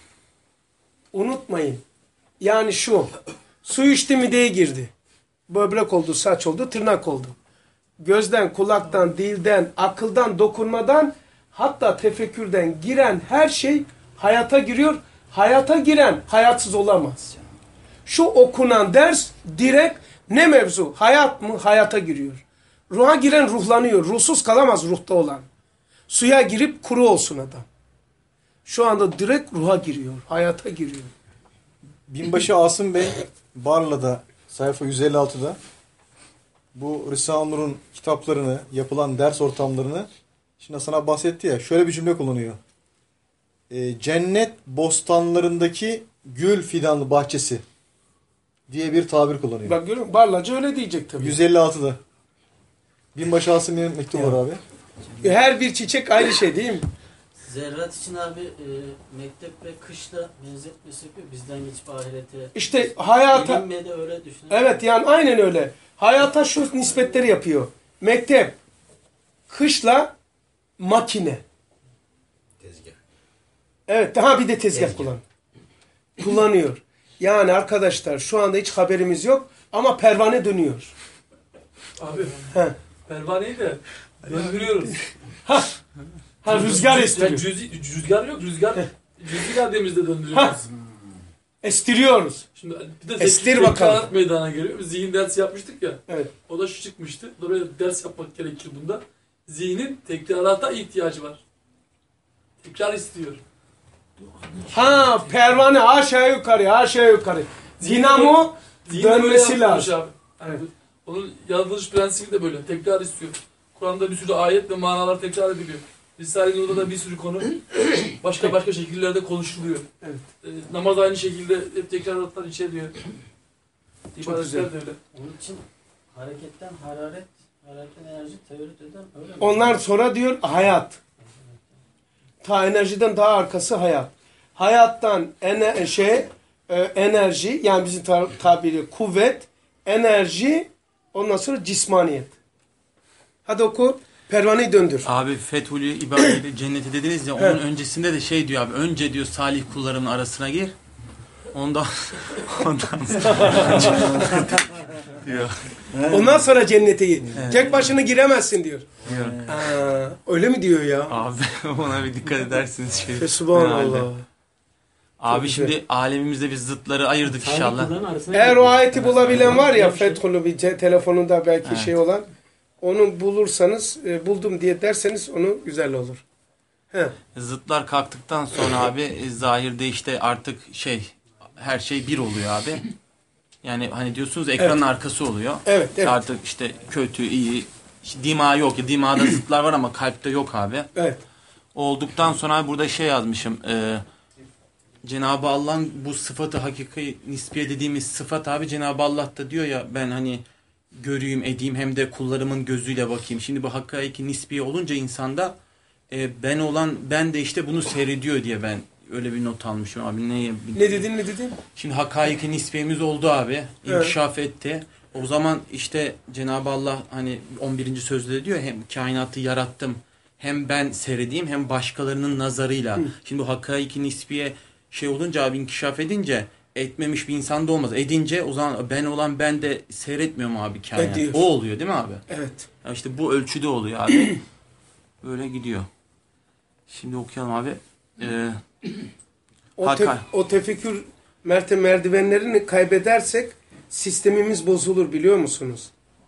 Unutmayın. Yani şu. Su içti mideye girdi. Böbrek oldu, saç oldu, tırnak oldu. Gözden, kulaktan, dilden, akıldan, dokunmadan hatta tefekkürden giren her şey hayata giriyor. Hayata giren hayatsız olamaz. Şu okunan ders direkt ne mevzu? Hayat mı? Hayata giriyor. Ruha giren ruhlanıyor. Ruhsuz kalamaz ruhta olan. Suya girip kuru olsun adam. Şu anda direkt ruha giriyor. Hayata giriyor. Binbaşı Asım Bey Barla'da sayfa yüz elli altıda bu Risale-i Nur'un kitaplarını, yapılan ders ortamlarını şimdi sana bahsetti ya, şöyle bir cümle kullanıyor. E, cennet bostanlarındaki gül fidanlı bahçesi diye bir tabir kullanıyor. Bak görüyor musun? Barlacı öyle diyecek tabii. yüz elli altıda. Binbaşı Asım Bey'in mektubu var abi. Her bir çiçek ayrı şey değil mi? Zerrat için abi e, mektep ve kışla benzetmesi yapıyor. Bizden geçip ahirete. İşte hayata... İlimle de öyle düşünün. Evet yani aynen öyle. Hayata şu nispetleri yapıyor. Mektep, kışla makine. Tezgah. Evet daha bir de tezgah, Tezgah. kullan. Kullanıyor. Yani arkadaşlar şu anda hiç haberimiz yok ama pervane dönüyor. Abi He. pervaneyi de döndürüyoruz. Ha rüzgar Yani estiriyor. cüzi, rüzgar yok rüzgar. Cüzi geldiğimizde döndürüyoruz. Estiriyoruz. Şimdi bir de Estir tek- bakalım. tekrarlat meydana geliyor. Biz zihin dersi yapmıştık ya. Evet. O da şu çıkmıştı. Böyle ders yapmak gerekir bunda. Zihnin tekrarata ihtiyacı var. Tekrar istiyor. Ha pervane aşağı yukarı aşağı yukarı. Dinamo Zihin de böyle dönmesi yaratılmış lazım. Abi. Yani onun yaratılış prensibi de böyle. Tekrar istiyor. Kur'an'da bir sürü ayet ve manalar tekrar ediliyor. Risale-i Nur'da da bir sürü konu başka başka şekillerde konuşuluyor. Evet. Ee, namaz aynı şekilde hep tekrarlatlar içeriyor. Çok güzel. İbadetler de öyle. Onun için hareketten hararet, hararetten enerji teorit eden öyle mi? Ondan sonra diyor hayat. Ta enerjiden daha arkası hayat. Hayattan ene şey e, enerji yani bizim tar tabiri kuvvet, enerji, ondan sonra cismaniyet. Hadi oku. Pervaneyi döndür. Abi Fethulü İbadi'de cenneti dediniz ya, onun öncesinde de şey diyor abi, önce diyor salih kullarımın arasına gir. Ondan ondan sonra diyor. Ondan sonra cennete gir. Tek başına giremezsin diyor. diyor. Aa, öyle mi diyor ya? Abi ona bir dikkat edersiniz şey. Fesubhanallah. Abi güzel. şimdi alemimizde biz zıtları ayırdık Salih inşallah. kulların arasına Eğer girdi. o ayeti bulabilen var ya, Yok şey. Fethullah bir ce- telefonunda belki Evet. şey olan, onu bulursanız, e, buldum diye derseniz onu güzel olur. He. Zıtlar kalktıktan sonra abi e, zahirde işte artık şey, her şey bir oluyor abi. Yani hani diyorsunuz ekranın Evet. arkası oluyor. Evet, evet. Artık işte kötü, iyi, işte dima yok ya, dimada zıtlar var ama kalpte yok abi. Evet. Olduktan sonra abi burada şey yazmışım. E, Cenab-ı Allah'ın bu sıfatı, hakiki nispiye dediğimiz sıfat abi, Cenab-ı Allah da diyor ya, ben hani göreyim edeyim hem de kullarımın gözüyle bakayım. Şimdi bu hakiki nispiye olunca insanda e, ben olan ben de işte bunu seyrediyor diye ben öyle bir not almışım abi. Neye? Ne dedin ne dedin? Şimdi hakiki nispiyemiz oldu abi. İnkişaf etti. O zaman işte Cenab-ı Allah hani on birinci sözde de diyor, hem kainatı yarattım, hem ben seyredeyim, hem başkalarının nazarıyla. Hı. Şimdi bu hakiki nispiye şey olunca abi, inkişaf edince, etmemiş bir insan da olmaz. Edince o zaman ben olan ben de seyretmiyorum abi kainat. Ediyor. O oluyor değil mi abi? Evet. Ya işte bu ölçüde oluyor abi. Böyle gidiyor. Şimdi okuyalım abi. Ee, O, Hakka- te- o tefekkür merte merdivenlerini kaybedersek sistemimiz bozulur, biliyor musunuz?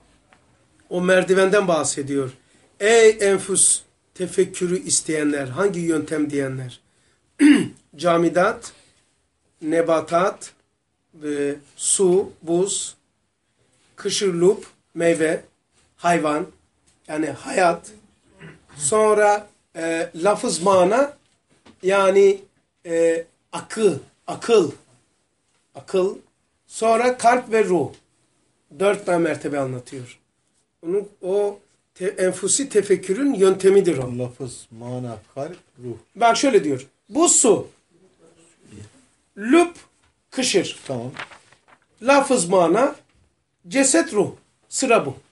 O merdivenden bahsediyor. Ey enfüs tefekkürü isteyenler, hangi yöntem diyenler? Camidat, nebatat, e, su, buz, kışırlık, meyve, hayvan, yani hayat. Sonra e, lafız mana, yani e, akıl, akıl, akıl. Sonra kalp ve ruh. Dört tane mertebe anlatıyor. Onun, o te, enfusi tefekkürün yöntemidir o. Lafız, mana, kalp, ruh. Bak şöyle diyor. Bu su. Lüb, kışır. Tamam. Lafız, mana, ceset, ruh. Sıra bu.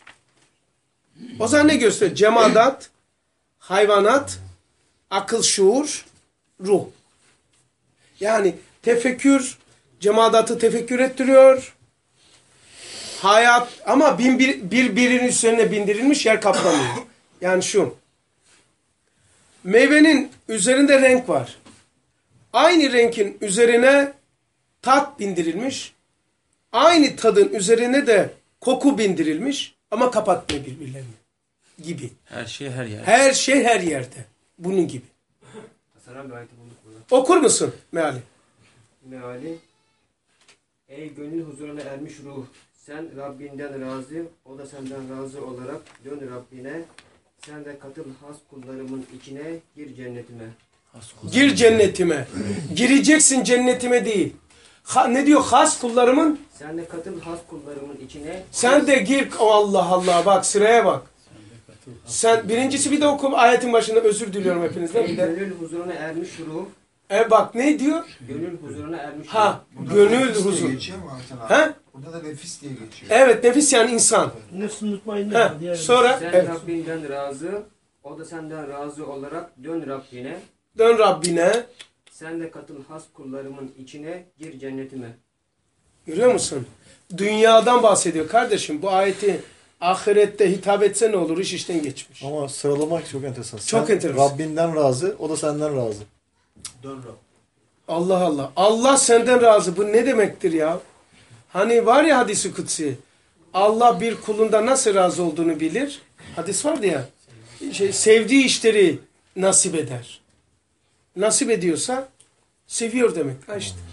O zaman ne gösteriyor? Cemadat, hayvanat, akıl, şuur, ruh. Yani tefekkür, cemadatı tefekkür ettiriyor. Hayat ama bin bir, bir birinin üzerine bindirilmiş, yer kaplamıyor. Yani şu. Meyvenin üzerinde renk var. Aynı renkin üzerine tat bindirilmiş. Aynı tadın üzerine de koku bindirilmiş ama kapatmıyor birbirlerini gibi. Her şey her yer. Her şey her yerde. Bunun gibi. Hasan abi ayeti bulduk burada. Okur musun meali? Meali. Ey gönül huzuruna ermiş ruh. Sen Rabbinden razı, o da senden razı olarak dön Rabbine. Sen de katıl has kullarımın içine, gir cennetime. Gir cennetime. Gireceksin cennetime değil. Ha, ne diyor? Has kullarımın. Sen de katıl has kullarımın içine. Sen de gir. Allah Allah, bak sıraya bak. Sen birincisi bir de oku ayetin başında, özür diliyorum hepinizden. Ey Bir de. gönül huzuruna ermiş ruh. E bak ne diyor? Gönül huzuruna ermiş ruh. Ha, Burada gönül nefis diye huzur. geçiyor mu Hasan abi? Ha? Burada da nefis diye geçiyor. Evet, nefis yani insan. Nefsini unutmayın. Ha, sonra Sen evet. Rabbinden razı, o da senden razı olarak dön Rabbine. Dön Rabbine. Sen de katıl has kullarımın içine, gir cennetime. Görüyor musun? Dünyadan bahsediyor kardeşim. Bu ayeti ahirette hitap etse ne olur? İş işten geçmiş. Ama sıralamak çok enteresan. Çok Sen enteresan. Rabbinden razı, o da senden razı. Dön Rab. Allah Allah. Allah senden razı. Bu ne demektir ya? Hani var ya hadisi kutsi. Allah bir kulunda nasıl razı olduğunu bilir. Hadis vardı ya. Şey, sevdiği işleri nasip eder. Nasip ediyorsa seviyor demek. Ha işte.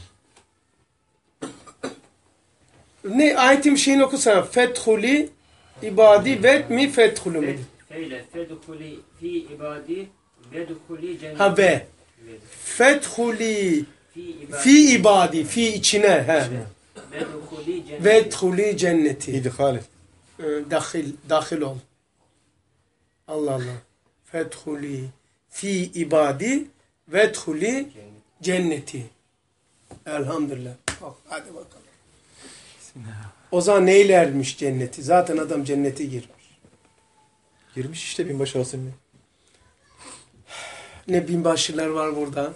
Ne ayetim şeyini okusana. Fethuli ibadi ve mi fethulu mu? Feyle fedhuli fi ibadi vedhuli cennet. Ha ve. Fethuli Fi ibadi fi ibadi. Fi içine. He. vedhuli cennet. Vedhuli cenneti. İdhal et. Ee, Dahil, dahil ol. Allah Allah. Fethuli fi ibadi vedhuli cenneti. Elhamdülillah. Bak, hadi bakalım. O zaman neyle ermiş cenneti? Zaten adam cennete girmiş. Girmiş işte binbaşı Asım Bey. Ne binbaşılar var burada.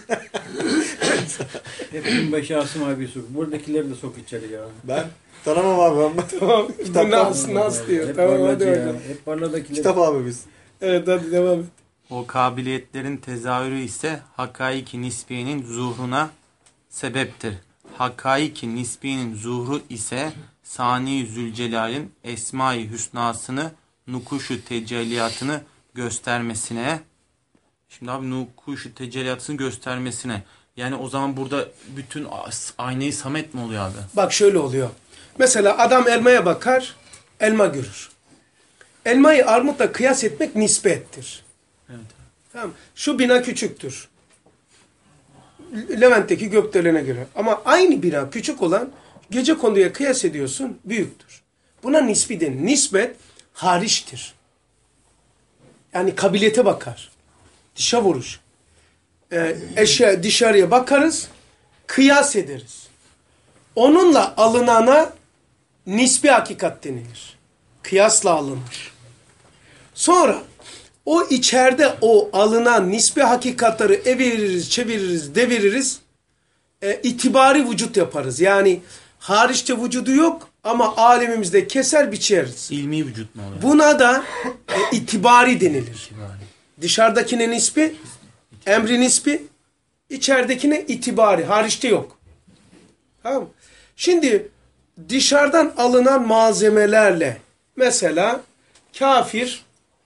Hep binbaşı Asım abi sok. Buradakileri de sok içeri ya. Ben tanımam abi ben. Tamam. Kitap Bu nas, nas diyor. Hep Tamam hadi parlacı ya. bakalım. Hep parladakiler. Kitap abi biz. Evet hadi devam et. O kabiliyetlerin tezahürü ise hakaiki nisbiyenin zuhruna sebeptir. Hakaiki nisbiyenin zuhru ise Sani Zülcelal'in Esma-i Hüsnasını, nukuşu tecelliyatını göstermesine. Şimdi abi nukuşu tecelliyatını göstermesine. Yani o zaman burada bütün aynayı Samet mi oluyor abi? Bak şöyle oluyor. Mesela adam elmaya bakar, elma görür. Elmayı armutla kıyas etmek nispettir. Evet. Tamam. Şu bina küçüktür. Levent'teki gökdelene göre. Ama aynı bina küçük olan Gecekondu'ya kıyas ediyorsun, büyüktür. Buna nisbi denir. Nispet hariçtir. Yani kabiliyete bakar. Dışa vuruş. Ee, eşya dışarıya bakarız, kıyas ederiz. Onunla alınana nisbi hakikat denilir. Kıyasla alınır. Sonra o içeride o alınan nisbi hakikatları eviririz, çeviririz, deviririz. E, itibari vücut yaparız. Yani hariçte vücudu yok ama alemimizde keser biçeriz. İlmi vücut mu oluyor? Buna da e, itibari denilir. İtibari. Dışarıdakine nispi, emri nispi, içeridekine itibari, hariçte yok. Tamam mı? Şimdi dışarıdan alınan malzemelerle mesela kafir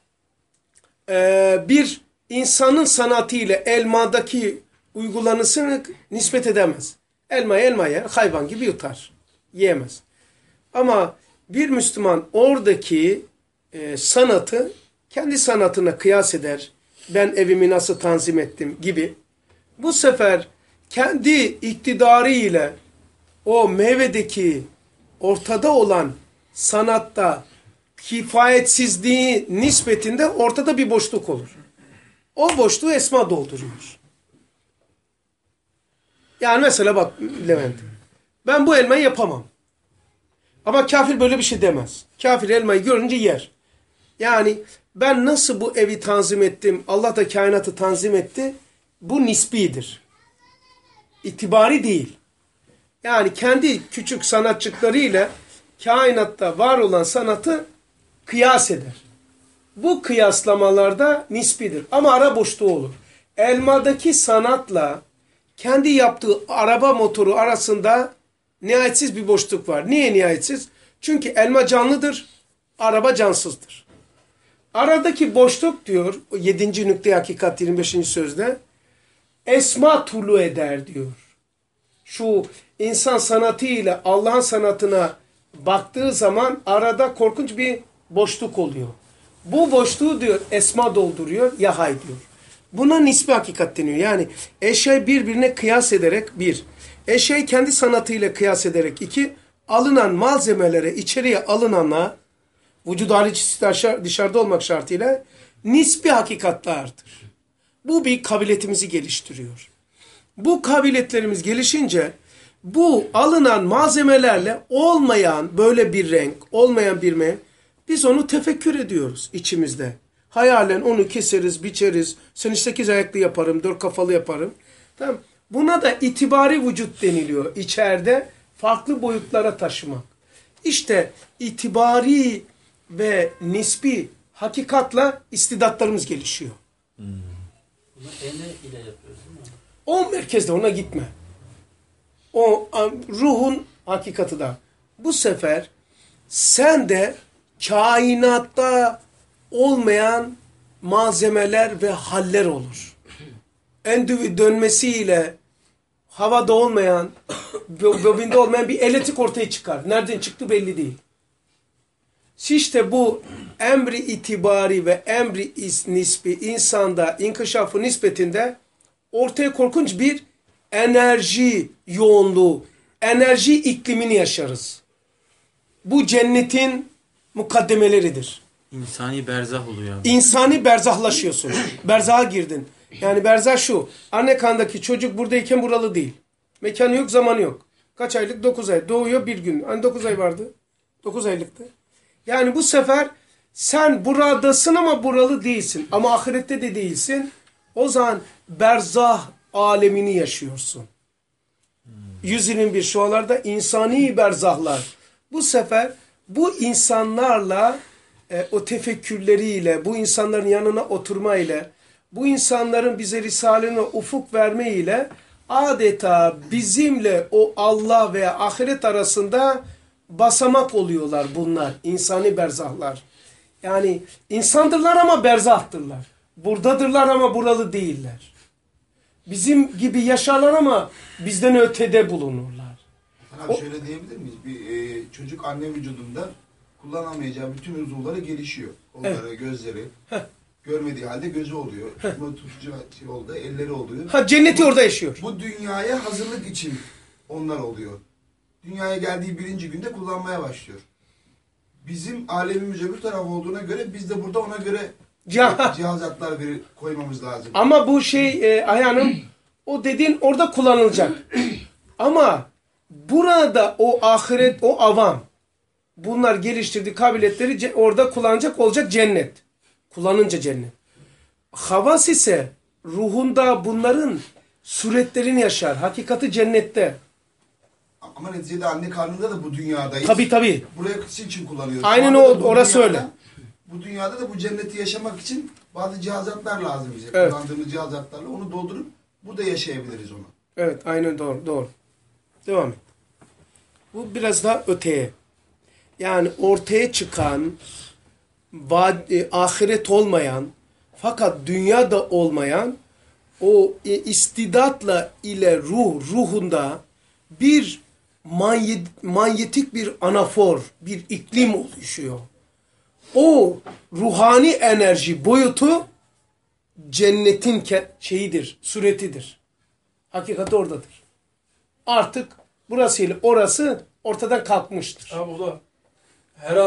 e, bir insanın sanatı ile elmadaki uygulanısını nispet edemez. Elma elma yer, hayvan gibi yutar. Yiyemez. Ama bir Müslüman oradaki e, sanatı kendi sanatına kıyas eder. Ben evimi nasıl tanzim ettim gibi. Bu sefer kendi iktidarı ile o meyvedeki ortada olan sanatta kifayetsizliği nispetinde ortada bir boşluk olur. O boşluğu esma dolduruyor. Yani mesela bak Levent, ben bu elmayı yapamam. Ama kafir böyle bir şey demez. Kafir elmayı görünce yer. Yani ben nasıl bu evi tanzim ettim, Allah da kainatı tanzim etti, bu nisbidir. İtibari değil. Yani kendi küçük sanatçıklarıyla kainatta var olan sanatı kıyas eder. Bu kıyaslamalarda nisbidir. Ama ara boşluğu olur. Elmadaki sanatla kendi yaptığı araba motoru arasında nihayetsiz bir boşluk var. Niye nihayetsiz? Çünkü elma canlıdır, araba cansızdır. Aradaki boşluk diyor, yedinci nükte hakikat yirmi beşinci sözde, esma tulu eder diyor. Şu insan sanatı ile Allah'ın sanatına baktığı zaman arada korkunç bir boşluk oluyor. Bu boşluğu diyor esma dolduruyor, yahay diyor. Buna nisbi hakikat deniyor. Yani eşyayı birbirine kıyas ederek bir, eşyayı kendi sanatıyla kıyas ederek iki, alınan malzemelere, içeriye alınanla, vücut hali dışarıda olmak şartıyla nisbi hakikatlardır. Bu bir kabiliyetimizi geliştiriyor. Bu kabiliyetlerimiz gelişince bu alınan malzemelerle olmayan böyle bir renk, olmayan bir me, biz onu tefekkür ediyoruz içimizde. Hayalen onu keseriz, biçeriz. Sen işte sekiz ayaklı yaparım, dört kafalı yaparım. Tamam. Buna da itibari vücut deniliyor. İçeride farklı boyutlara taşımak. İşte itibari ve nisbi hakikatla istidatlarımız gelişiyor. Bunu ene ile yapıyoruz değil mi? O merkezde ona gitme. O ruhun hakikati da. Bu sefer sen de kainatta olmayan malzemeler ve haller olur. Endüvi dönmesiyle havada olmayan, bobinde olmayan bir elektrik ortaya çıkar. Nereden çıktı belli değil. İşte bu emri itibari ve emri nisbi insanda inkişafı nispetinde ortaya korkunç bir enerji yoğunluğu, enerji iklimini yaşarız. Bu cennetin mukaddemeleridir. İnsani berzah oluyor abi. İnsani berzahlaşıyorsun. Berzaha girdin. Yani berzah şu. Anne karnındaki çocuk buradayken buralı değil. Mekanı yok, zamanı yok. Kaç aylık? dokuz ay. Doğuyor bir gün. Hani dokuz ay vardı. dokuz aylıktı. Yani bu sefer sen buradasın ama buralı değilsin. Ama ahirette de değilsin. O zaman berzah alemini yaşıyorsun. yüz yirmi bir şualarda insani berzahlar. Bu sefer bu insanlarla e, o tefekkürleriyle, bu insanların yanına oturmayla, bu insanların bize risalene ufuk vermeyle adeta bizimle o Allah veya ahiret arasında basamak oluyorlar bunlar. İnsani berzahlar. Yani insandırlar ama berzahtırlar. Buradadırlar ama buralı değiller. Bizim gibi yaşarlar ama bizden ötede bulunurlar. Abi O, şöyle diyebilir miyiz? Bir e, çocuk anne vücudunda kullanamayacağı bütün uzuvları gelişiyor. Kolları, evet. Gözleri. Heh. Görmediği halde gözü oluyor. Tutma tutucu yolda elleri oluyor. Ha cenneti bu, orada yaşıyor. Bu dünyaya hazırlık için onlar oluyor. Dünyaya geldiği birinci günde kullanmaya başlıyor. Bizim alemimiz öbür taraf olduğuna göre biz de burada ona göre Cih cihazatlar koymamız lazım. Ama bu şey e, Ayhan'ım o dediğin orada kullanılacak. Ama burada o ahiret, o avam bunlar geliştirdiği kabiliyetleri orada kullanacak olacak cennet. Kullanınca cennet. Havas ise ruhunda bunların suretlerini yaşar. Hakikati cennette. Ama neticede anne karnında da bu dünyadayız. Tabii tabii. Buraya için kullanıyoruz. Aynen o, orası dünyada, öyle. Bu dünyada da bu cenneti yaşamak için bazı cihazatlar lazım bize. Evet. Kullandığımız cihazatlarla onu doldurup burada yaşayabiliriz onu. Evet aynen doğru. doğru. Devam et. Bu biraz daha öteye. Yani ortaya çıkan e, ahiret olmayan fakat dünyada olmayan o e, istidatla ile ruh ruhunda bir manyet, manyetik bir anafor, bir iklim oluşuyor. O ruhani enerji boyutu cennetin şeyidir, suretidir. Hakikati oradadır. Artık burasıyla orası ortadan kalkmıştır. Abi o da her an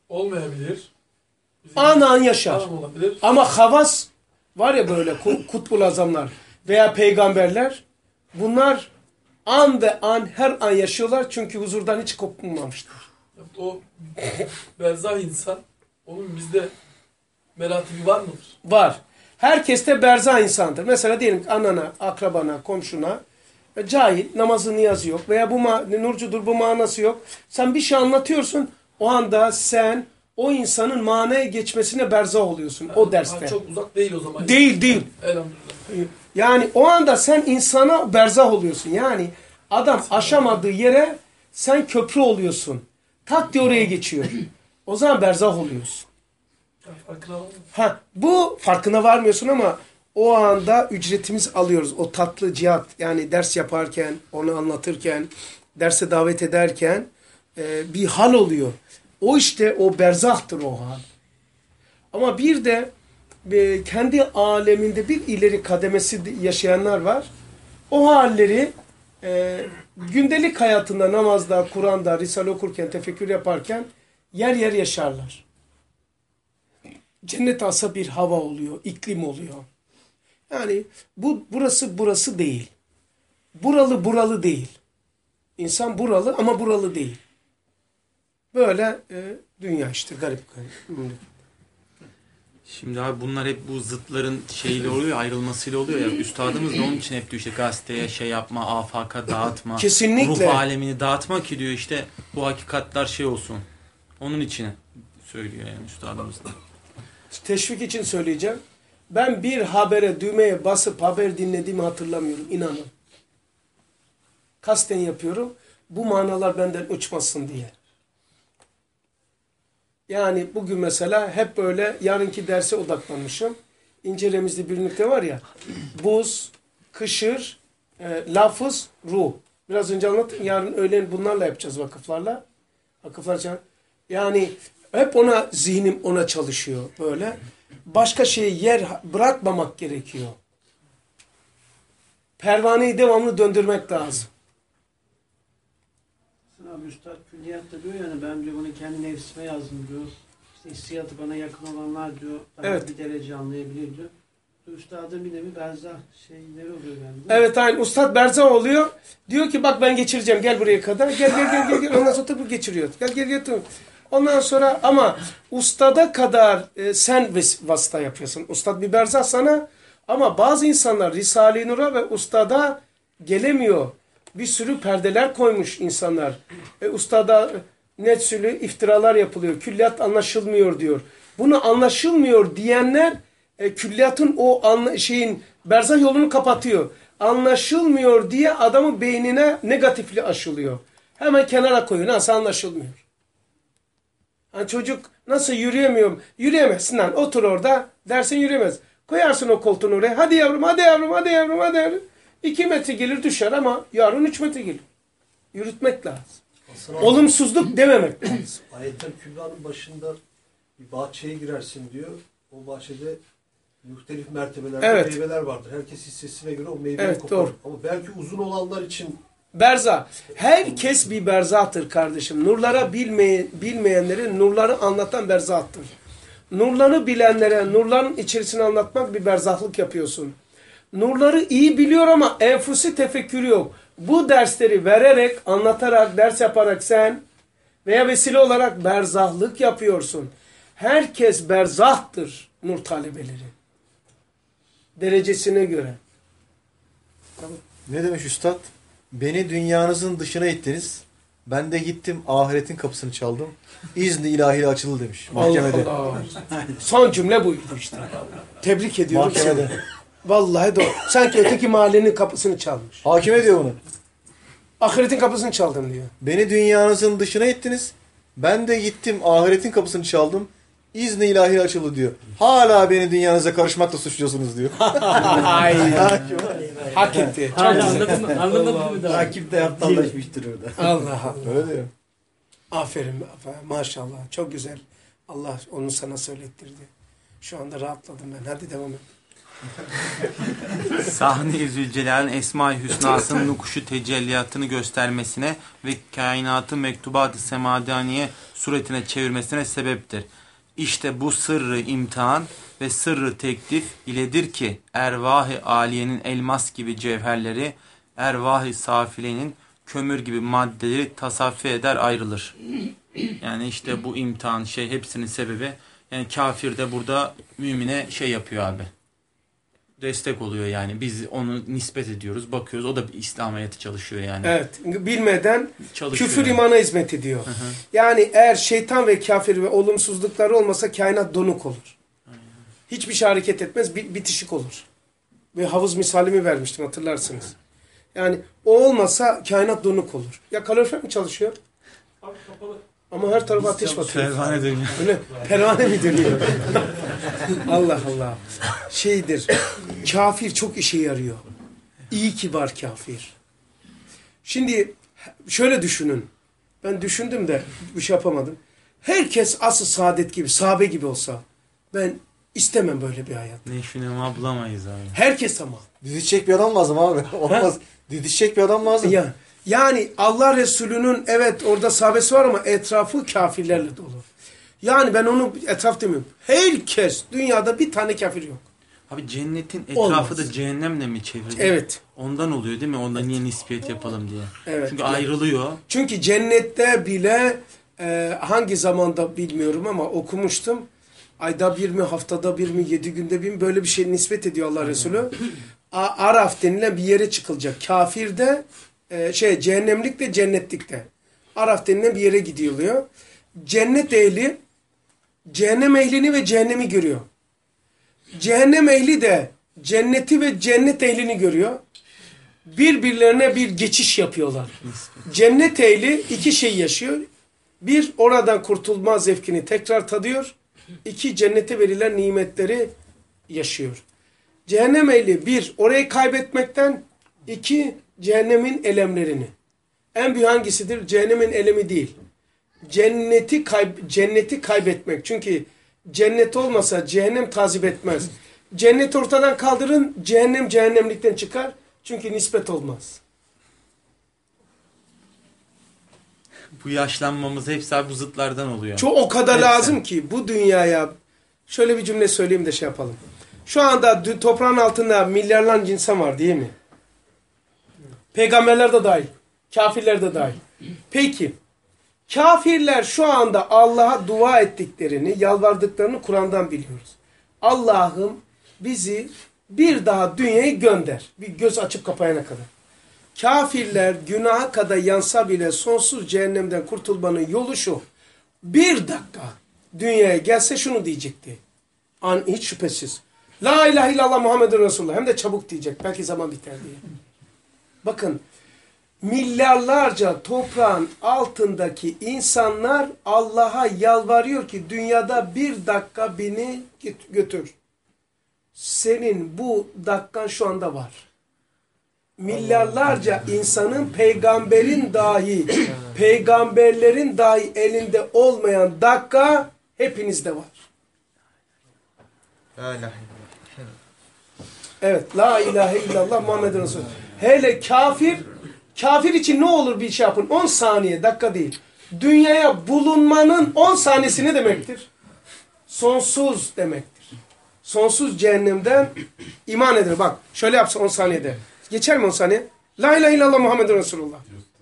Olmayabilir. Bizim An an yaşar. An olabilir. Ama havas var ya böyle ku- kutbul azamlar veya peygamberler, bunlar an ve an her an yaşıyorlar çünkü huzurdan hiç kopmamışlar. O berzah insan, onun bizde meratibi var mıdır? Var. Herkes de berzah insandır. Mesela diyelim ki anana, akrabana, komşuna e, cahil, namazı niyazı yok veya bu ma- nurcudur, bu manası yok. Sen bir şey anlatıyorsun, o anda sen o insanın manaya geçmesine berzah oluyorsun o derste. Ha, çok uzak değil o zaman. Değil, değil. Elhamdülillah. Yani o anda sen insana berzah oluyorsun. Yani adam aşamadığı yere sen köprü oluyorsun. Tak diye oraya geçiyor. O zaman berzah oluyorsun. Ya, farkına var mı? Ha, bu farkına varmıyorsun ama o anda ücretimiz alıyoruz. O tatlı cihat, yani ders yaparken, onu anlatırken, derse davet ederken e, bir hal oluyor. O işte o berzahtır o hal. Ama bir de e, kendi aleminde bir ileri kademesi yaşayanlar var. O halleri e, gündelik hayatında, namazda, Kur'an'da, Risale okurken, tefekkür yaparken yer yer yaşarlar. Cennet asa bir hava oluyor, iklim oluyor. Yani bu burası burası değil. Buralı buralı değil. İnsan buralı ama buralı değil. Böyle e, dünya işte garip garip. Şimdi abi bunlar hep bu zıtların şeyle oluyor, ayrılmasıyla oluyor ya. Üstadımız da onun için hep diyor işte gazeteye şey yapma, afaka dağıtma. Kesinlikle. Ruh alemini dağıtma ki diyor işte bu hakikatler şey olsun. Onun için söylüyor yani üstadımız da. Teşvik için söyleyeceğim. Ben bir habere düğmeye basıp haber dinlediğimi hatırlamıyorum. İnanın. Kasten yapıyorum. Bu manalar benden uçmasın diye. Yani bugün mesela hep böyle yarınki derse odaklanmışım. İnce remizli bir nükte var ya. Buz, kışır, e, lafız, ruh. Biraz önce anlattım. Yarın öğlen bunlarla yapacağız vakıflarla. Vakıflar can- Yani hep ona zihnim ona çalışıyor böyle. Başka şeye yer bırakmamak gerekiyor. Pervaneyi devamlı döndürmek lazım. Abi Üstad Külliyatta diyor yani ben diyor bunu kendi nefsime yazdım diyor. İşte hissiyatı bana yakın olanlar diyor daha Evet. bir derece anlayabilir diyor. Üstadın bir nevi berzah şeyleri oluyor bende. Evet aynı. Ustad berzah oluyor. Diyor ki bak ben geçireceğim gel buraya kadar. Gel gel gel gel. gel. Ondan sonra tabii geçiriyor. Gel gel gel. Tabii. Ondan sonra ama ustada kadar e, sen ves- vasıta yapıyorsun. Ustad bir berzah sana ama bazı insanlar Risale-i Nur'a ve ustada gelemiyor. Bir sürü perdeler koymuş insanlar. E, ustada net sürü iftiralar yapılıyor. Külliyat anlaşılmıyor diyor. Bunu anlaşılmıyor diyenler e, külliyatın o anla, şeyin berzah yolunu kapatıyor. Anlaşılmıyor diye adamın beynine negatifli aşılıyor. Hemen kenara koyuyor. Nasıl anlaşılmıyor? Yani çocuk nasıl yürüyemiyorum? Yürüyemezsin lan. Otur orada. Dersin yürüyemez. Koyarsın o koltuğunu oraya. Hadi yavrum, hadi yavrum, hadi yavrum, hadi yavrum. İki metre gelir düşer ama yarın üç metre gelir. Yürütmek lazım. Olumsuzluk dememek lazım. Ayet-el Kübra'nın başında bir bahçeye girersin diyor. O bahçede muhtelif mertebelerde Evet. meyveler vardır. Herkes hissesine göre o meyveyi Evet, kopar. doğru. Ama belki uzun olanlar için Berzah. Herkes bir berzahtır kardeşim. Nurlara bilmeye, bilmeyenlere nurları anlatan berzahtır. Nurları bilenlere nurların içerisini anlatmak bir berzahlık yapıyorsun. Nurları iyi biliyor ama enfusi tefekkürü yok. Bu dersleri vererek, anlatarak, ders yaparak sen veya vesile olarak berzahlık yapıyorsun. Herkes berzahtır nur talebeleri. Derecesine göre. Tamam. Ne demiş üstad? Beni dünyanızın dışına ittiniz. Ben de gittim ahiretin kapısını çaldım. İzni ilahiyle açıldı demiş. Mahkemede. Allah Allah. Son cümle buydu işte. Tebrik ediyorum seni. Mahkemede. Vallahi doğru. Sanki öteki mahallenin kapısını çalmış. Hakime diyor bunu. Ahiretin kapısını çaldım diyor. Beni dünyanızın dışına ittiniz. Ben de gittim ahiretin kapısını çaldım. İzni ilahiyle açıldı diyor. Hala beni dünyanıza karışmakla suçluyorsunuz diyor. Ay. Hak etti. Çok Hala güzel. anladın mı? Anladın mı daha? rakip de aptallaşmıştır orada. Allah Allah. Öyle diyor. Aferin, aferin. Maşallah. Çok güzel. Allah onu sana söylettirdi. Şu anda rahatladım ben. Hadi devam et. Sahne-i Zülcelal'in Esma-i Hüsna'sının nukuşu tecelliyatını göstermesine ve kainatı mektubat-ı semadaniye suretine çevirmesine sebeptir. İşte bu sırrı imtihan ve sırrı teklif iledir ki ervah-ı aliyenin elmas gibi cevherleri, ervah-ı safilenin kömür gibi maddeleri tasaffi eder ayrılır. Yani işte bu imtihan şey hepsinin sebebi, yani kafir de burada mümine şey yapıyor abi. Destek oluyor yani. Biz onu nispet ediyoruz, bakıyoruz. O da İslamiyet'e çalışıyor yani. Evet. Bilmeden Çalışıyor küfür yani. imana hizmet ediyor. Hı hı. Yani eğer şeytan ve kafir ve olumsuzlukları olmasa kainat donuk olur. Aynen. Hiçbir şey hareket etmez, bitişik olur. Ve havuz misalimi vermiştim, hatırlarsınız. Yani o olmasa kainat donuk olur. Ya kalorifer mi çalışıyor? Ama her tarafa ateş batıyor. Pervane dönüyor. Öyle pervane mi dönüyor? Allah Allah. Şeydir. Kafir çok işe yarıyor. İyi ki var kafir. Şimdi şöyle düşünün. Ben düşündüm de bir şey yapamadım. Herkes asıl saadet gibi, sahabe gibi olsa ben istemem böyle bir hayat. Neşvinema bulamayız abi. Herkes ama. Didişecek bir adam lazım abi. Olmaz. Didişecek bir adam lazım. Ya, yani Allah Resulü'nün evet orada sahabesi var ama etrafı kafirlerle dolu. Yani ben onu etraf demiyorum. Herkes, dünyada bir tane kafir yok. Abi cennetin etrafı Olmaz. da cehennemle mi çevrili? Evet. Ondan oluyor değil mi? Ondan niye nispiyet yapalım diye. Evet. Çünkü ayrılıyor. Çünkü cennette bile e, hangi zamanda bilmiyorum ama okumuştum. Ayda bir mi, haftada bir mi, yedi günde bir mi böyle bir şey nispet ediyor Allah Resulü. A Araf denilen bir yere çıkılacak. Kafirde, e, şey cehennemlikte, cennetlikte. Araf denilen bir yere gidiliyor. Cennet ehli, cehennem ehlini ve cehennemi görüyor. Cehennem ehli de cenneti ve cennet ehlini görüyor. Birbirlerine bir geçiş yapıyorlar. Cennet ehli iki şey yaşıyor. Bir, oradan kurtulma zevkini tekrar tadıyor. İki, cennete verilen nimetleri yaşıyor. Cehennem ehli bir, orayı kaybetmekten, iki, cehennemin elemlerini. En büyük hangisidir? Cehennemin elemi değil. Cenneti, kayb cenneti kaybetmek. Çünkü cennet olmasa cehennem tazip etmez. Cennet ortadan kaldırın, cehennem cehennemlikten çıkar. Çünkü nispet olmaz. Bu yaşlanmamız hepsi abi bu zıtlardan oluyor. Çok o kadar Hepsi. lazım ki bu dünyaya şöyle bir cümle söyleyeyim de şey yapalım. Şu anda toprağın altında milyarlarca insan var değil mi? Peygamberler de dahil. Kafirler de dahil. Peki. Kafirler şu anda Allah'a dua ettiklerini, yalvardıklarını Kur'an'dan biliyoruz. Allah'ım bizi bir daha dünyaya gönder. Bir göz açıp kapayana kadar. Kafirler günaha kadar yansa bile sonsuz cehennemden kurtulmanın yolu şu. Bir dakika dünyaya gelse şunu diyecekti. An, hiç şüphesiz. La ilahe illallah Muhammedun Resulullah. Hem de çabuk diyecek. Belki zaman biter diye. Bakın. Milyarlarca toprağın altındaki insanlar Allah'a yalvarıyor ki dünyada bir dakika beni götür. Senin bu dakikan şu anda var. Milyarlarca insanın peygamberin dahi, peygamberlerin dahi elinde olmayan dakika hepinizde var. Evet. La ilahe illallah Muhammedun Resulullah. Hele kafir, kafir için ne olur bir şey yapın? on saniye, dakika değil. Dünyaya bulunmanın on saniyesi ne demektir? Sonsuz demektir. Sonsuz cehennemden iman eder. Bak şöyle yapsa on saniyede. Geçer mi on saniye? La ilahe illallah Muhammedun Resulullah.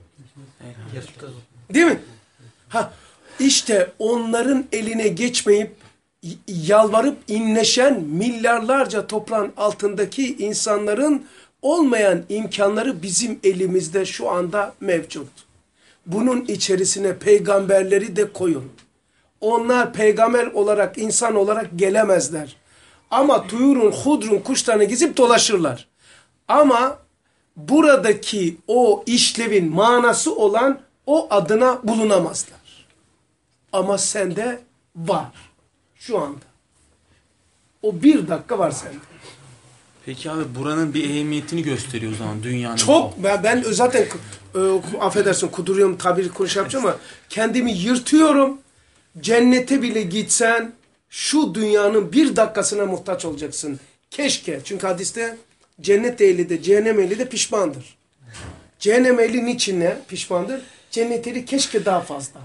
Değil mi? Ha, işte onların eline geçmeyip yalvarıp inleşen milyarlarca toprağın altındaki insanların olmayan imkanları bizim elimizde şu anda mevcut. Bunun içerisine peygamberleri de koyun. Onlar peygamber olarak, insan olarak gelemezler. Ama tuyurun, hudrun, kuşlarını gezip dolaşırlar. Ama buradaki o işlevin manası olan o adına bulunamazlar. Ama sende var. Şu anda. O bir dakika var sende. Peki abi buranın bir ehemmiyetini gösteriyor o zaman dünyanın. Çok. Ben, ben zaten e, affedersin kuduruyorum tabiri konuş yapacağım ama kendimi yırtıyorum. Cennete bile gitsen şu dünyanın bir dakikasına muhtaç olacaksın. Keşke. Çünkü hadiste cennet ehli de cehennem ehli de pişmandır. Cehennem ehli niçin ne? Pişmandır. Cennet ehli keşke daha fazla.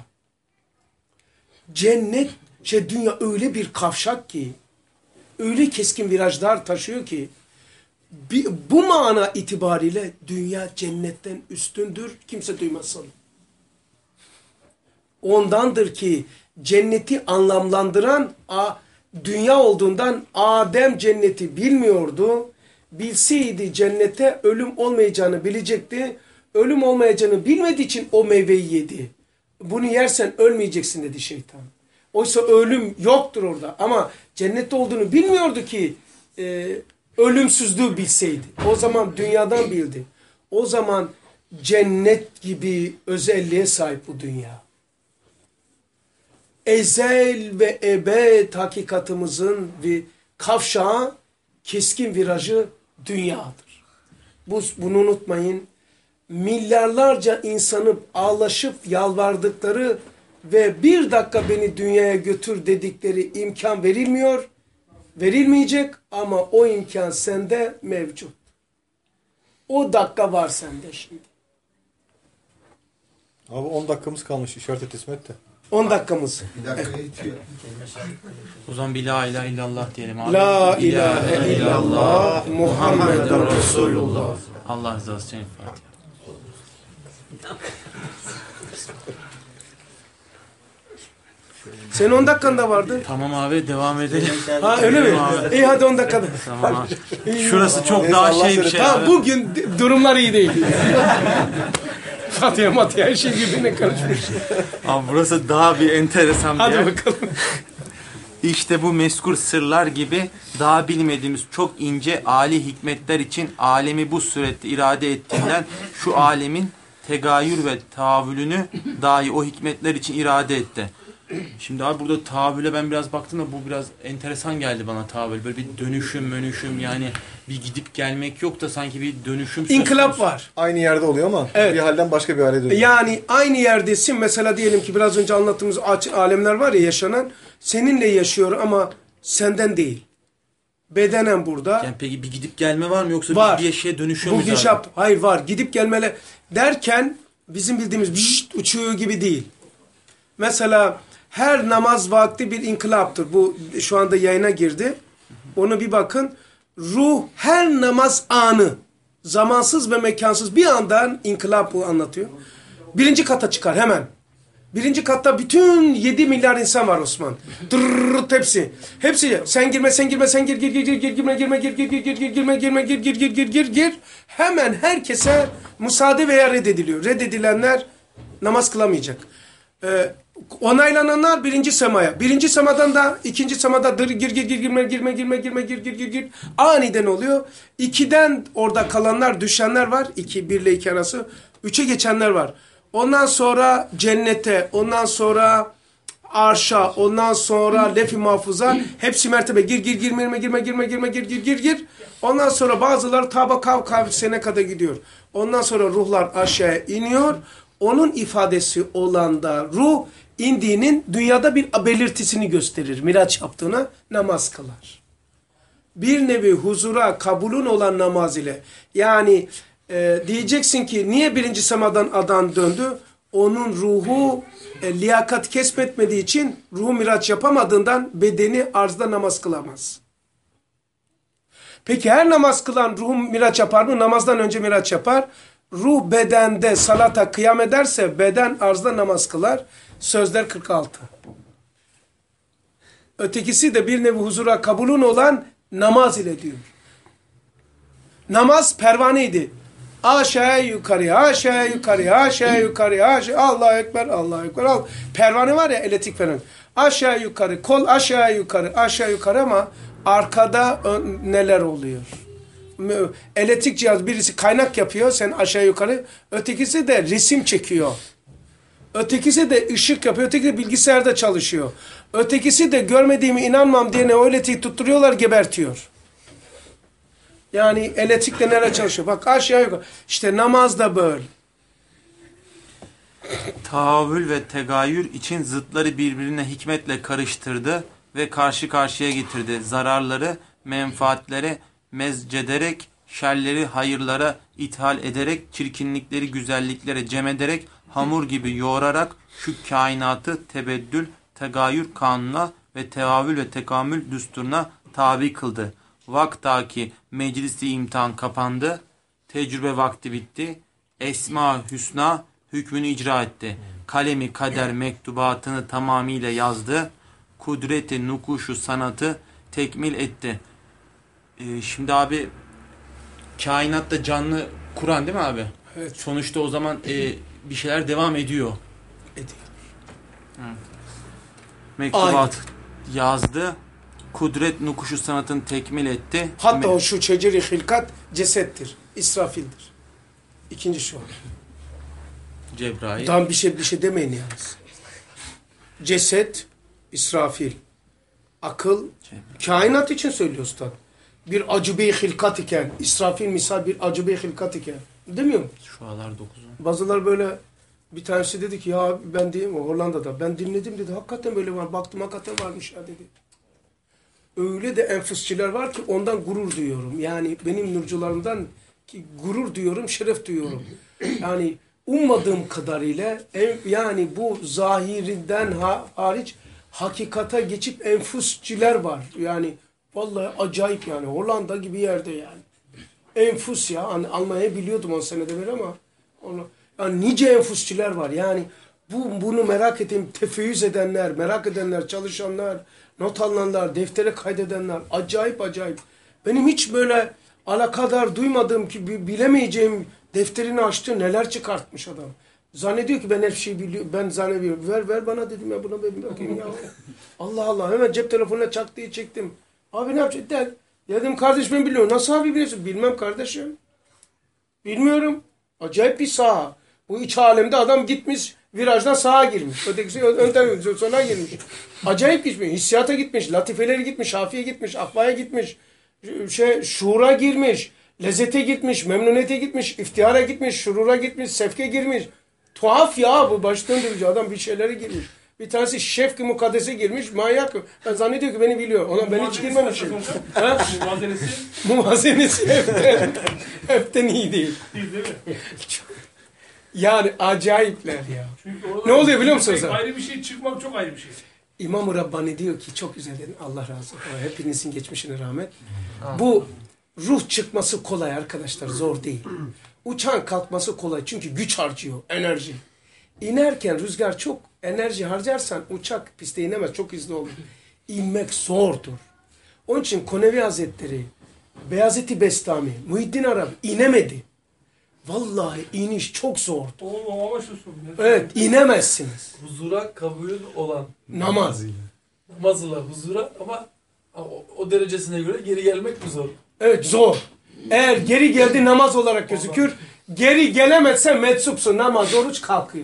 Cennet, şey dünya öyle bir kavşak ki, öyle keskin virajlar taşıyor ki, bir, bu mana itibariyle dünya cennetten üstündür. Kimse duymasın. Ondandır ki cenneti anlamlandıran a, dünya olduğundan Adem cenneti bilmiyordu. Bilseydi cennete ölüm olmayacağını bilecekti. Ölüm olmayacağını bilmediği için o meyveyi yedi. Bunu yersen ölmeyeceksin dedi şeytan. Oysa ölüm yoktur orada. Ama cennette olduğunu bilmiyordu ki e, ölümsüzlüğü bilseydi. O zaman dünyadan bildi. O zaman cennet gibi özelliğe sahip bu dünya. Ezel ve ebed hakikatımızın bir kavşağı, keskin virajı dünyadır. Bu, bunu unutmayın. Milyarlarca insanın ağlaşıp yalvardıkları ve bir dakika beni dünyaya götür dedikleri imkan verilmiyor, verilmeyecek ama o imkan sende mevcut. O dakika var sende şimdi. Abi on dakikamız kalmış, işaret et İsmet de. on dakikamız. Bir dakika yetiyor. O zaman bir la ilahe illallah diyelim abi. La ilahe illallah Muhammeden Resulullah. Allah rızası için Fatiha. Senin on dakikan da vardı. Tamam abi devam edelim. Ha öyle mi? Abi. İyi hadi on dakikada. Tamam abi. Şurası çok Neyse, daha Allah şey bir seni- şey Tamam abi. bugün d- durumlar iyi değil. Fatiha Matiha her şey birbirine karışmış. Abi burası daha bir enteresan bir Hadi yer. bakalım. İşte bu meskur sırlar gibi daha bilmediğimiz çok ince âli hikmetler için alemi bu surette irade ettiğinden şu alemin tegayür ve tahavülünü dahi o hikmetler için irade etti. Şimdi abi burada tahavüle ben biraz baktım da bu biraz enteresan geldi bana tahavül. Böyle bir dönüşüm mönüşüm yani bir gidip gelmek yok da sanki bir dönüşüm. söz İnkılap konusu. var. Aynı yerde oluyor ama Evet. bir halden başka bir hale dönüyor. Yani aynı yerdesin. Mesela diyelim ki biraz önce anlattığımız aç- alemler var ya yaşanan. Seninle yaşıyor ama senden değil. Bedenen burada. Yani peki bir gidip gelme var mı yoksa Var. bir, bir şeye dönüşüyor Bu muyuz abi? gişap, hayır var. Gidip gelmele derken bizim bildiğimiz bişt, uçuyor gibi değil. Mesela her namaz vakti bir inkılaptır. Bu şu anda yayına girdi. Onu bir bakın. Ruh her namaz anı, zamansız ve mekansız bir andan inkılapı anlatıyor. Birinci kata çıkar hemen. Birinci katta bütün yedi milyar insan var Osman. Tırrrrt hepsi. Hepsi sen girme sen girme sen gir gir gir gir gir girme girme gir gir gir gir gir girme girme gir gir gir gir gir gir. Hemen herkese müsaade veya reddediliyor. Reddedilenler namaz kılamayacak. Ee, onaylananlar birinci semaya. Birinci semadan da ikinci semada dır gir gir gir girme girme girme girme gir gir gir gir. Aniden oluyor. İkiden orada kalanlar düşenler var. İki, bir ile iki arası. Üçe geçenler var. Ondan sonra cennete, ondan sonra arşa, ondan sonra lef-i mahfuza hepsi mertebe gir gir girme girme girme girme gir gir gir gir. Ondan sonra bazıları taba kav kavsene kadar gidiyor. Ondan sonra ruhlar aşağıya iniyor. Onun ifadesi olan da ruh indiğinin dünyada bir belirtisini gösterir. Miraç yaptığına namaz kılar. Bir nevi huzura kabulün olan namaz ile yani e, diyeceksin ki niye birinci semadan adam döndü? Onun ruhu e, liyakat kesmetmediği için ruhu miraç yapamadığından bedeni arzda namaz kılamaz. Peki her namaz kılan ruhu miraç yapar mı? Namazdan önce miraç yapar. Ruh bedende salata kıyam ederse beden arzda namaz kılar. Sözler kırk altı. Ötekisi de bir nevi huzura kabulün olan namaz ile diyor. Namaz pervaneydi. Aşağıya yukarıya, aşağıya yukarıya, aşağıya yukarıya, aşağıya, Allahu Ekber, Allahu Ekber. Allah. Pervane var ya elektrik pervane. Aşağı yukarı, kol aşağı yukarı, aşağı yukarı ama arkada neler oluyor? Elektrik cihaz birisi kaynak yapıyor, sen aşağı yukarı. Ötekisi de resim çekiyor. Ötekisi de ışık yapıyor, ötekisi de bilgisayarda çalışıyor. Ötekisi de görmediğime inanmam diyene o elektriği tutturuyorlar, gebertiyor. Yani elektrikle nereye çalışıyor? Bak aşağı yukarı. İşte namaz da böyle. Tahavül ve tegayür için zıtları birbirine hikmetle karıştırdı ve karşı karşıya getirdi. Zararları menfaatlere mezcederek, şerleri hayırlara ithal ederek, çirkinlikleri güzelliklere cem ederek, hamur gibi yoğurarak şu kainatı tebeddül, tegayür kanuna ve tevavül ve tekamül düsturuna tabi kıldı. Vaktaki meclisi imtihan kapandı, tecrübe vakti bitti, Esma Hüsna hükmünü icra etti. Kalemi kader mektubatını tamamıyla yazdı. Kudreti nukuşu sanatı tekmil etti. Ee, şimdi abi kainatta canlı Kur'an değil mi abi? Evet. Sonuçta o zaman e, bir şeyler devam ediyor. Ediyor. Evet. Mektubat yazdı. Kudret nukuşu sanatını tekmil etti. Hatta Me- o şu çeceri hilkat cesettir. İsrafildir. İkinci şu. Cebrail. Tam bir şey bir şey demeyin yalnız. Ceset, İsrafil. Akıl, kainat için söylüyor usta. Bir acıbe-i hilkat iken, İsrafil misal bir acıbe-i hilkat iken. Demiyor mu? Şu alar dokuz. Bazılar böyle, bir tanesi dedi ki ya ben diyeyim Hollanda'da ben dinledim dedi. Hakikaten böyle var. Baktım hakikaten varmış ya dedi. Öyle de enfüsçiler var ki ondan gurur duyuyorum. Yani benim nurcularımdan ki gurur duyuyorum, şeref duyuyorum. Yani ummadığım kadarıyla yani bu zahirinden ha, hariç hakikata geçip enfüsçiler var. Yani vallahi acayip yani Hollanda gibi yerde yani. Enfus ya hani Almanya'yı biliyordum on senede beri ama onu, yani nice enfusçiler var. Yani bu bunu merak ettiğim tefeyyüz edenler, merak edenler, çalışanlar, not alanlar, deftere kaydedenler acayip acayip. Benim hiç böyle alakadar duymadığım ki bilemeyeceğim defterini açtı neler çıkartmış adam. Zannediyor ki ben her şeyi biliyorum. Ben zannediyorum. Ver ver bana dedim ya buna bir bakayım ya. Allah Allah hemen cep telefonuna çak diye çektim. Abi ne yapacaksın? Der. Ya dedim kardeş ben biliyorum. Nasıl abi biliyorsun? Bilmem kardeşim. Bilmiyorum. Acayip bir saha. Bu iç alemde adam gitmiş virajdan sağa girmiş. Ötekisi ön tarafı sona girmiş. Acayip gitmiş. Hissiyata gitmiş. Latifeleri gitmiş. Şafiye gitmiş. Akbaya gitmiş. Şey, şuura girmiş. Lezzete gitmiş. Memnuniyete gitmiş. İftihara gitmiş. Şurura gitmiş. Sefke girmiş. Tuhaf ya bu baş döndürücü adam bir şeylere girmiş. Bir tanesi şefki mukaddese girmiş, manyak. Ben zannediyor ki beni biliyor. Ona ben hiç girmemişim. Muvazenesi? Muvazenesi hepten, hepten iyi değil. Değil değil mi? Yani acayipler ya. Çünkü orada ne oluyor biliyor musunuz? Ayrı bir şey çıkmak çok ayrı bir şey. İmam-ı Rabbani diyor ki çok güzel dedin. Allah razı olsun. Hepinizin geçmişine rahmet. Bu ruh çıkması kolay arkadaşlar. Zor değil. Uçan kalkması kolay. Çünkü güç harcıyor. Enerji. İnerken rüzgar çok enerji harcarsan uçak piste inemez. Çok hızlı olur. İnmek zordur. Onun için Konevi Hazretleri, Beyazıt-ı Bestami, Muhyiddin Arabi inemedi. Vallahi iniş çok zor. O amaçlısın. Evet inemezsiniz. Huzura kabul olan Namaz. Namazla huzura ama o, o derecesine göre geri gelmek mi zor? Evet zor. Eğer geri geldi namaz olarak gözükür. Geri gelemezse meczupsun. Namaz, oruç kalkıyor.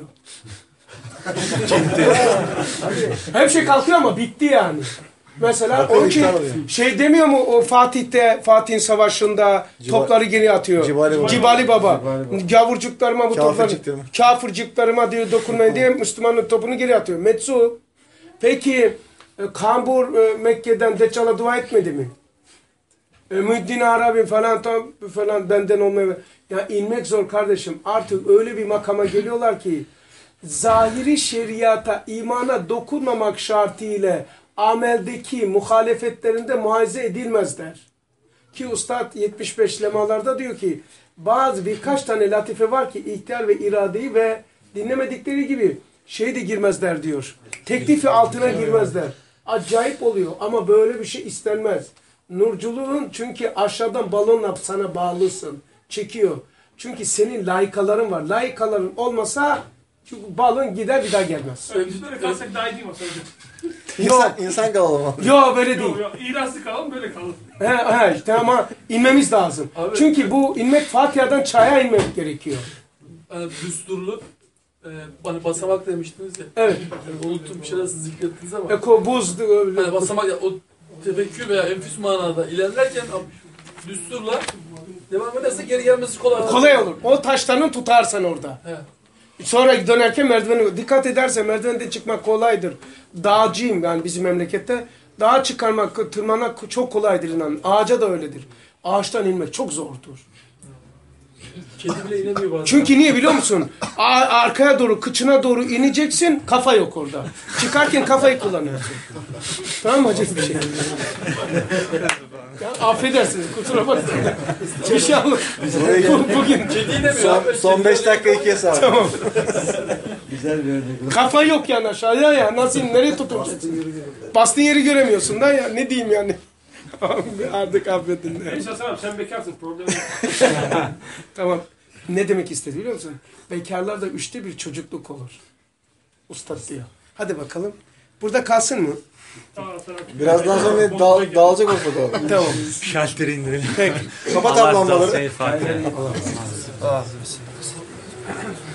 Her şey kalkıyor ama bitti yani. Mesela onun için şey demiyor mu o Fatih'te, Fatih'in savaşında Ciba, topları geri atıyor. Cibali Baba. Cibali Baba. Gavurcuklarıma bu topları, kafirciklarıma diyor dokunmayın diye Müslümanın topunu geri atıyor. Meczup. Peki Kambur Mekke'den Deccal'a dua etmedi mi? E, Muhyiddin Arabi falan tam falan benden olmayı. Ya inmek zor kardeşim. Artık öyle bir makama geliyorlar ki zahiri şeriata, imana dokunmamak şartıyla ameldeki muhalefetlerinde muhaze edilmezler. Ki Ustad yetmiş beş lemalarda diyor ki bazı birkaç tane latife var ki ihtiyar ve iradeyi ve dinlemedikleri gibi şey de girmezler diyor. Teklifi altına girmezler. Acayip oluyor ama böyle bir şey istenmez. Nurculuğun çünkü aşağıdan balonla sana bağlısın. Çekiyor. Çünkü senin layıkaların var. Layıkaların olmasa çünkü balon gider bir daha gelmez. Öyle biz böyle kalsak daha iyi değil mi? İnsan, insan kalalım. Yok böyle değil. Yok yok. İğrençli kalalım böyle kalalım. He, he, işte ama inmemiz lazım. Abi, çünkü bu inmek Fatiha'dan çaya inmek gerekiyor. Yani düsturlu e, hani basamak demiştiniz ya. Evet. Yani unuttum bir şeyler siz zikrettiniz ama. Eko, buz. Öyle. Hani basamak ya, o tefekkür veya enfüs manada ilerlerken düsturla devam ederse geri gelmesi kolay. Kolay olur. O taşlarını tutarsan orada. He. Sonra dönerken merdivene dikkat edersen merdivenden çıkmak kolaydır. Dağcıyım yani bizim memlekette. Dağa çıkarmak, tırmanmak çok kolaydır inan. Ağaca da öyledir. Ağaçtan inmek çok zordur. Kedi bile inemiyor bazen. Çünkü niye biliyor musun? A- arkaya doğru, kıçına doğru ineceksin, kafa yok orada. Çıkarken kafayı kullanıyorsun. Tamam mı? Acayip bir şey. Ya, affedersiniz, kusura bakmayın. Bir şey anladım. Bugün Son, son beş dakika ikiye sağ. tamam. Güzel bir örnek. Kafa yok yani aşağıya ya. Nasıl, nereye tutunacaksın? Bastığın yeri göremiyorsun da ya. Ne diyeyim yani? Artık affedin. Neyse Hasan sen bekarsın, problem yok. Tamam. Ne demek istedi biliyor musun? Bekarlarda üçte bir çocukluk olur. Ustad diyor. Hadi bakalım. Burada kalsın mı? Tamam sana. Birazdan sonra dağ, dağılacak ortada. Tamam. Şalteri indirelim. Peki. Kapat Allah ablamları. razı olsun. Fatiha. Ağzı